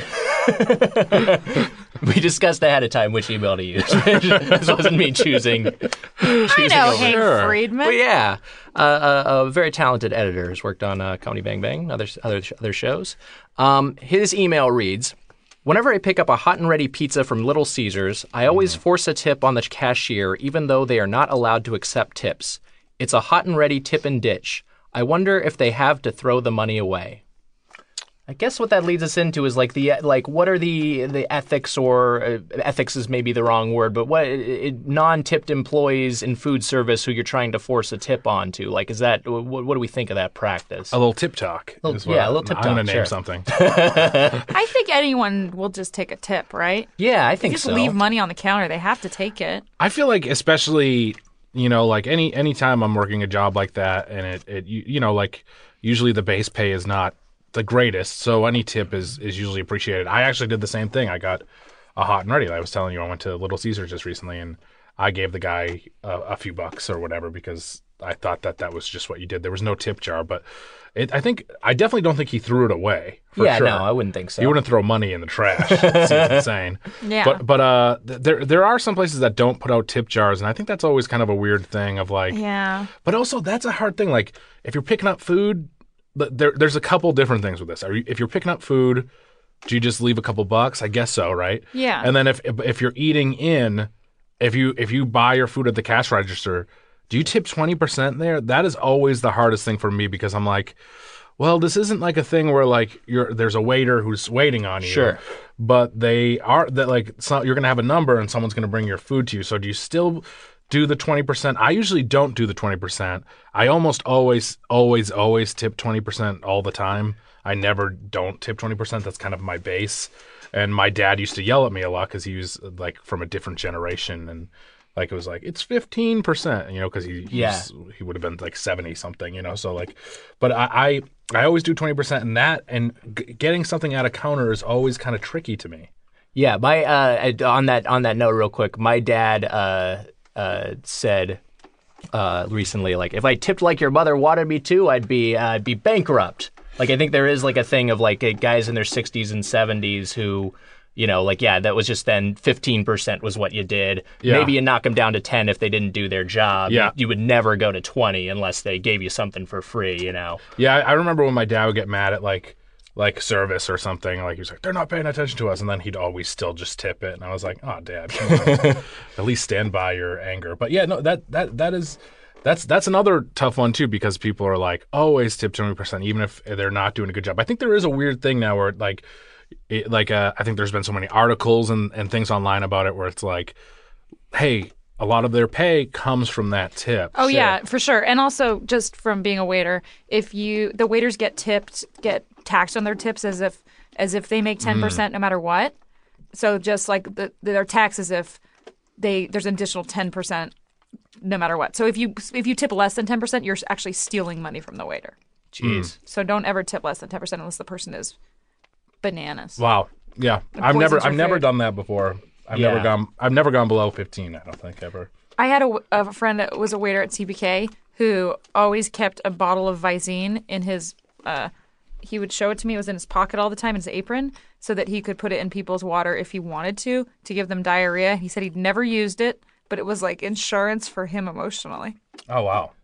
of- we discussed ahead of time which email to use. This wasn't me choosing. I choosing know over- Hank Sure. Friedman. But yeah, uh, a, a very talented editor has worked on uh, Comedy Bang Bang, other other other shows. Um, his email reads. Whenever I pick up a hot and ready pizza from Little Caesars, I always force a tip on the cashier even though they are not allowed to accept tips. It's a hot and ready tip and ditch. I wonder if they have to throw the money away. I guess what that leads us into is like the like what are the the ethics or uh, ethics is maybe the wrong word, but what it, non-tipped employees in food service who you're trying to force a tip onto, like is that what, what do we think of that practice? A little tip talk. Little- is what yeah, a little tip I'm gonna talk, name sure. something. I think anyone will just take a tip, right? Yeah, I They think just so. leave money on the counter. They have to take it. I feel like especially, you know, like any any time I'm working a job like that, and it, it you, you know, like usually the base pay is not the greatest, so any tip is is usually appreciated. I actually did the same thing. I got a hot and ready. I was telling you, I went to Little Caesars just recently, and I gave the guy a, a few bucks or whatever because I thought that that was just what you did. There was no tip jar, but it, I think I definitely don't think he threw it away. For yeah, sure. no, I wouldn't think so. You wouldn't throw money in the trash. It seems insane. Yeah. But but uh, th- there there are some places that don't put out tip jars, and I think that's always kind of a weird thing of like. Yeah. But also, that's a hard thing. Like, if you're picking up food, th- there there's a couple different things with this. Are you, if you're picking up food, do you just leave a couple bucks? I guess so, right? Yeah. And then if if, if you're eating in, if you if you buy your food at the cash register, do you tip twenty percent there? That is always the hardest thing for me because I'm like, well, this isn't like a thing where like you're there's a waiter who's waiting on you. Sure. But they are that like so you're gonna have a number and someone's gonna bring your food to you. So do you still do the twenty percent? I usually don't do the twenty percent. I almost always, always, always tip twenty percent all the time. I never don't tip twenty percent. That's kind of my base. And my dad used to yell at me a lot because he was like from a different generation. And like it was like, it's fifteen percent, you know, because he, he, Yeah. was- he would have been like seventy something, you know. So like, but I, I, I always do twenty percent. And that, and g- getting something at a counter is always kind of tricky to me. Yeah, my uh, on that on that note, real quick, my dad uh, uh, said uh, recently, like, if I tipped like your mother wanted me to, I'd be uh, I'd be bankrupt. Like, I think there is like a thing of like uh, guys in their sixties and seventies who, you know, like, yeah, that was just then fifteen percent was what you did. Yeah. Maybe you knock them down to ten if they didn't do their job. Yeah. You, you would never go to twenty unless they gave you something for free, you know. Yeah, I, I remember when my dad would get mad at like like service or something. Like he was like, "They're not paying attention to us," and then he'd always still just tip it. And I was like, "Oh, Dad, come on. At least stand by your anger." But yeah, no, that that that is that's that's another tough one too because people are like, always tip twenty percent, even if they're not doing a good job. I think there is a weird thing now where like. It, like uh, I think there's been so many articles and, and things online about it where it's like, hey, a lot of their pay comes from that tip. Oh yeah, for sure. And also just from being a waiter, if you the waiters get tipped, get taxed on their tips as if as if they make ten percent Mm. no matter what. So just like the, they're taxed as if they there's an additional ten percent no matter what. So if you if you tip less than ten percent, you're actually stealing money from the waiter. Jeez. So don't ever tip less than ten percent unless the person is bananas. Wow. Yeah. It I've never poisons your I've never food. done that before. I've Yeah. never gone I've never gone below fifteen, I don't think ever. I had a, a friend that was a waiter at C B K who always kept a bottle of Visine in his. Uh, he would show it to me. It was in his pocket all the time, in his apron, so that he could put it in people's water if he wanted to to give them diarrhea. He said he'd never used it, but it was like insurance for him emotionally. Oh wow.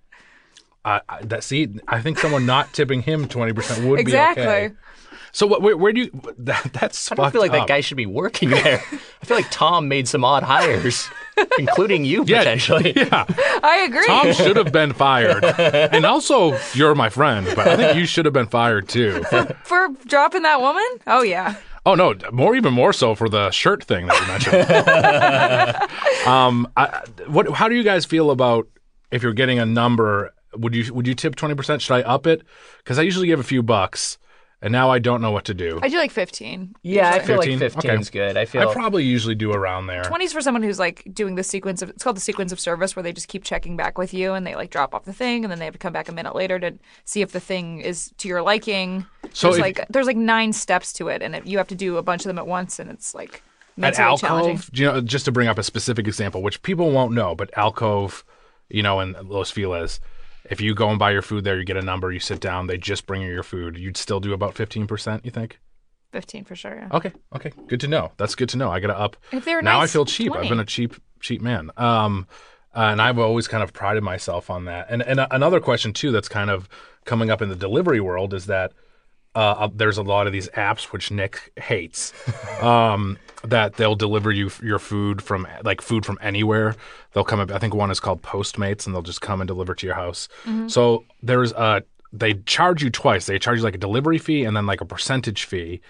I, I that see I think someone not tipping him twenty percent would Exactly. be okay. So what where, where do you that that's I don't feel like fucked that guy up. should be working there. I feel like Tom made some odd hires, including you Yeah, potentially. Yeah. I agree. Tom should have been fired. And also, you're my friend, but I think you should have been fired too. For dropping that woman? Oh yeah. Oh no, more even more so for the shirt thing that you mentioned. um, I, what? How do you guys feel about if you're getting a number? Would you would you tip twenty percent? Should I up it? Because I usually give a few bucks, and now I don't know what to do. I do like fifteen. Yeah, I feel fifteen? like fifteen's Okay. good. I feel I probably usually do around there. twenty's for someone who's like doing the sequence of, it's called the sequence of service, where they just keep checking back with you and they like drop off the thing and then they have to come back a minute later to see if the thing is to your liking. So there's if- like there's like nine steps to it and it, you have to do a bunch of them at once and it's like At mentally challenging. Alcove, do you know, just to bring up a specific example, which people won't know, but Alcove, you know, in Los Feliz, if you go and buy your food there, you get a number, you sit down, they just bring you your food. You'd still do about fifteen percent, you think? fifteen for sure, yeah. Okay, okay, good to know. That's good to know. I got to up. If they're now nice, I feel cheap. twenty. I've been a cheap, cheap man. Um, uh, and I've always kind of prided myself on that. And and another question too that's kind of coming up in the delivery world is that uh, there's a lot of these apps which Nick hates. um, that they'll deliver you f- your food from like food from anywhere. They'll come up. I think one is called Postmates, and they'll just come and deliver to your house. So there's a they charge you twice. They charge you like a delivery fee and then like a percentage fee.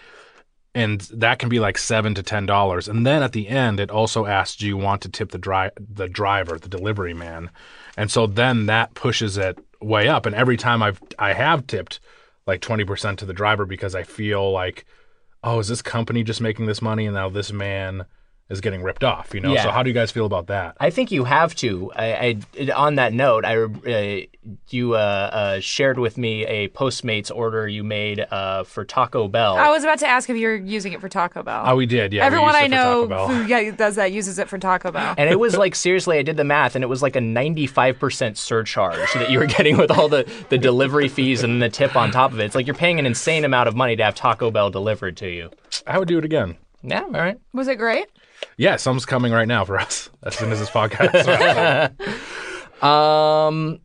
And that can be like seven to ten dollars. And then at the end, it also asks, "Do you want to tip the dri- the driver, the delivery man?" And so then that pushes it way up. And every time I've I have tipped like twenty percent to the driver because I feel like, oh, is this company just making this money, and now this man is getting ripped off? You know. Yeah. So how do you guys feel about that? I think you have to. I, I on that note, I uh, you uh, uh, shared with me a Postmates order you made uh, for Taco Bell. I was about to ask if you're using it for Taco Bell. Oh, we did. Yeah. we Everyone used it I for know Taco Bell. who yeah, does that uses it for Taco Bell. And it was like, seriously, I did the math, and it was like a ninety-five percent surcharge that you were getting with all the, the delivery fees and the tip on top of it. It's like you're paying an insane amount of money to have Taco Bell delivered to you. I would do it again. Yeah, all right. Was it great? Yeah, some's coming right now for us as soon as this podcast. Um,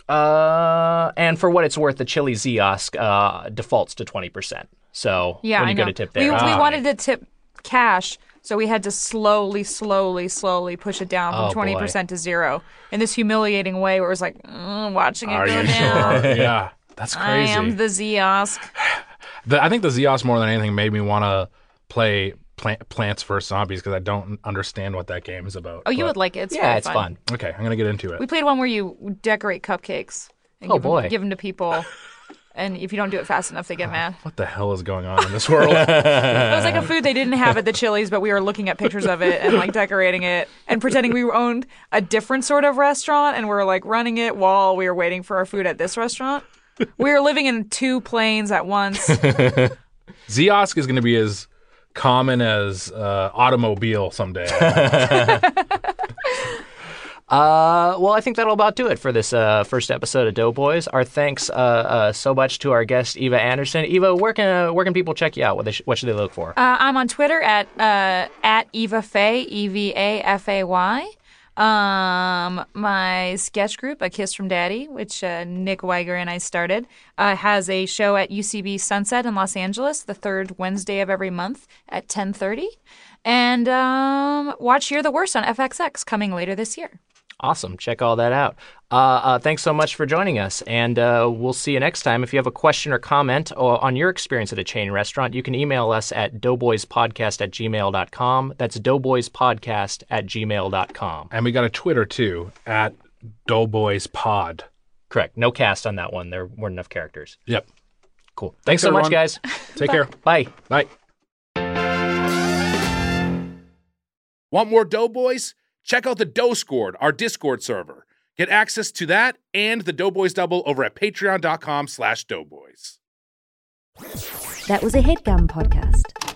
uh, and for what it's worth, the Chili Ziosk uh, defaults to twenty percent. So Yeah, when you I know. go to tip we, there, we Ah. wanted to tip cash, so we had to slowly, slowly, slowly push it down Oh, from twenty percent to zero in this humiliating way where it was like, mm, watching it Are go you down. sure? Yeah, that's I crazy. am the Ziosk. The- I think the Zeos more than anything made me want to play Plant, Plants vs Zombies because I don't understand what that game is about. Oh, you But- would like it. It's yeah, very it's fun. Okay, I'm gonna get into it. We played one where you decorate cupcakes and Oh, give, boy. Them, give them to people, and if you don't do it fast enough, they get mad. What the hell is going on in this world? It was like a food they didn't have at the Chili's, but we were looking at pictures of it and like decorating it and pretending we owned a different sort of restaurant and we're like running it while we were waiting for our food at this restaurant. We were living in two planes at once. Zeosk is gonna be as common as uh, automobile someday. Uh, well, I think that'll about do it for this uh, first episode of Doughboys. Our thanks uh, uh, so much to our guest Eva Anderson. Eva, where can uh, where can people check you out? What they sh- what should they look for? Uh, I'm on Twitter at uh, at Eva Faye, E V A F A Y. Um, my sketch group, A Kiss from Daddy, which uh, Nick Weiger and I started, uh, has a show at U C B Sunset in Los Angeles the third Wednesday of every month at ten thirty. And um, watch You're the Worst on F X X coming later this year. Awesome. Check all that out. Uh, uh, thanks so much for joining us, and uh, we'll see you next time. If you have a question or comment or on your experience at a chain restaurant, you can email us at doughboyspodcast at gmail dot com. That's doughboyspodcast at gmail dot com. And we got a Twitter, too, at doughboyspod. Correct. No cast on that one. There weren't enough characters. Yep. Cool. Thanks, Thanks so much, guys. Take care. Bye. Bye. Want more Doughboys? Check out the Dough Squad, our Discord server. Get access to that and the Doughboys Double over at patreon dot com slash doughboys. That was a HeadGum podcast.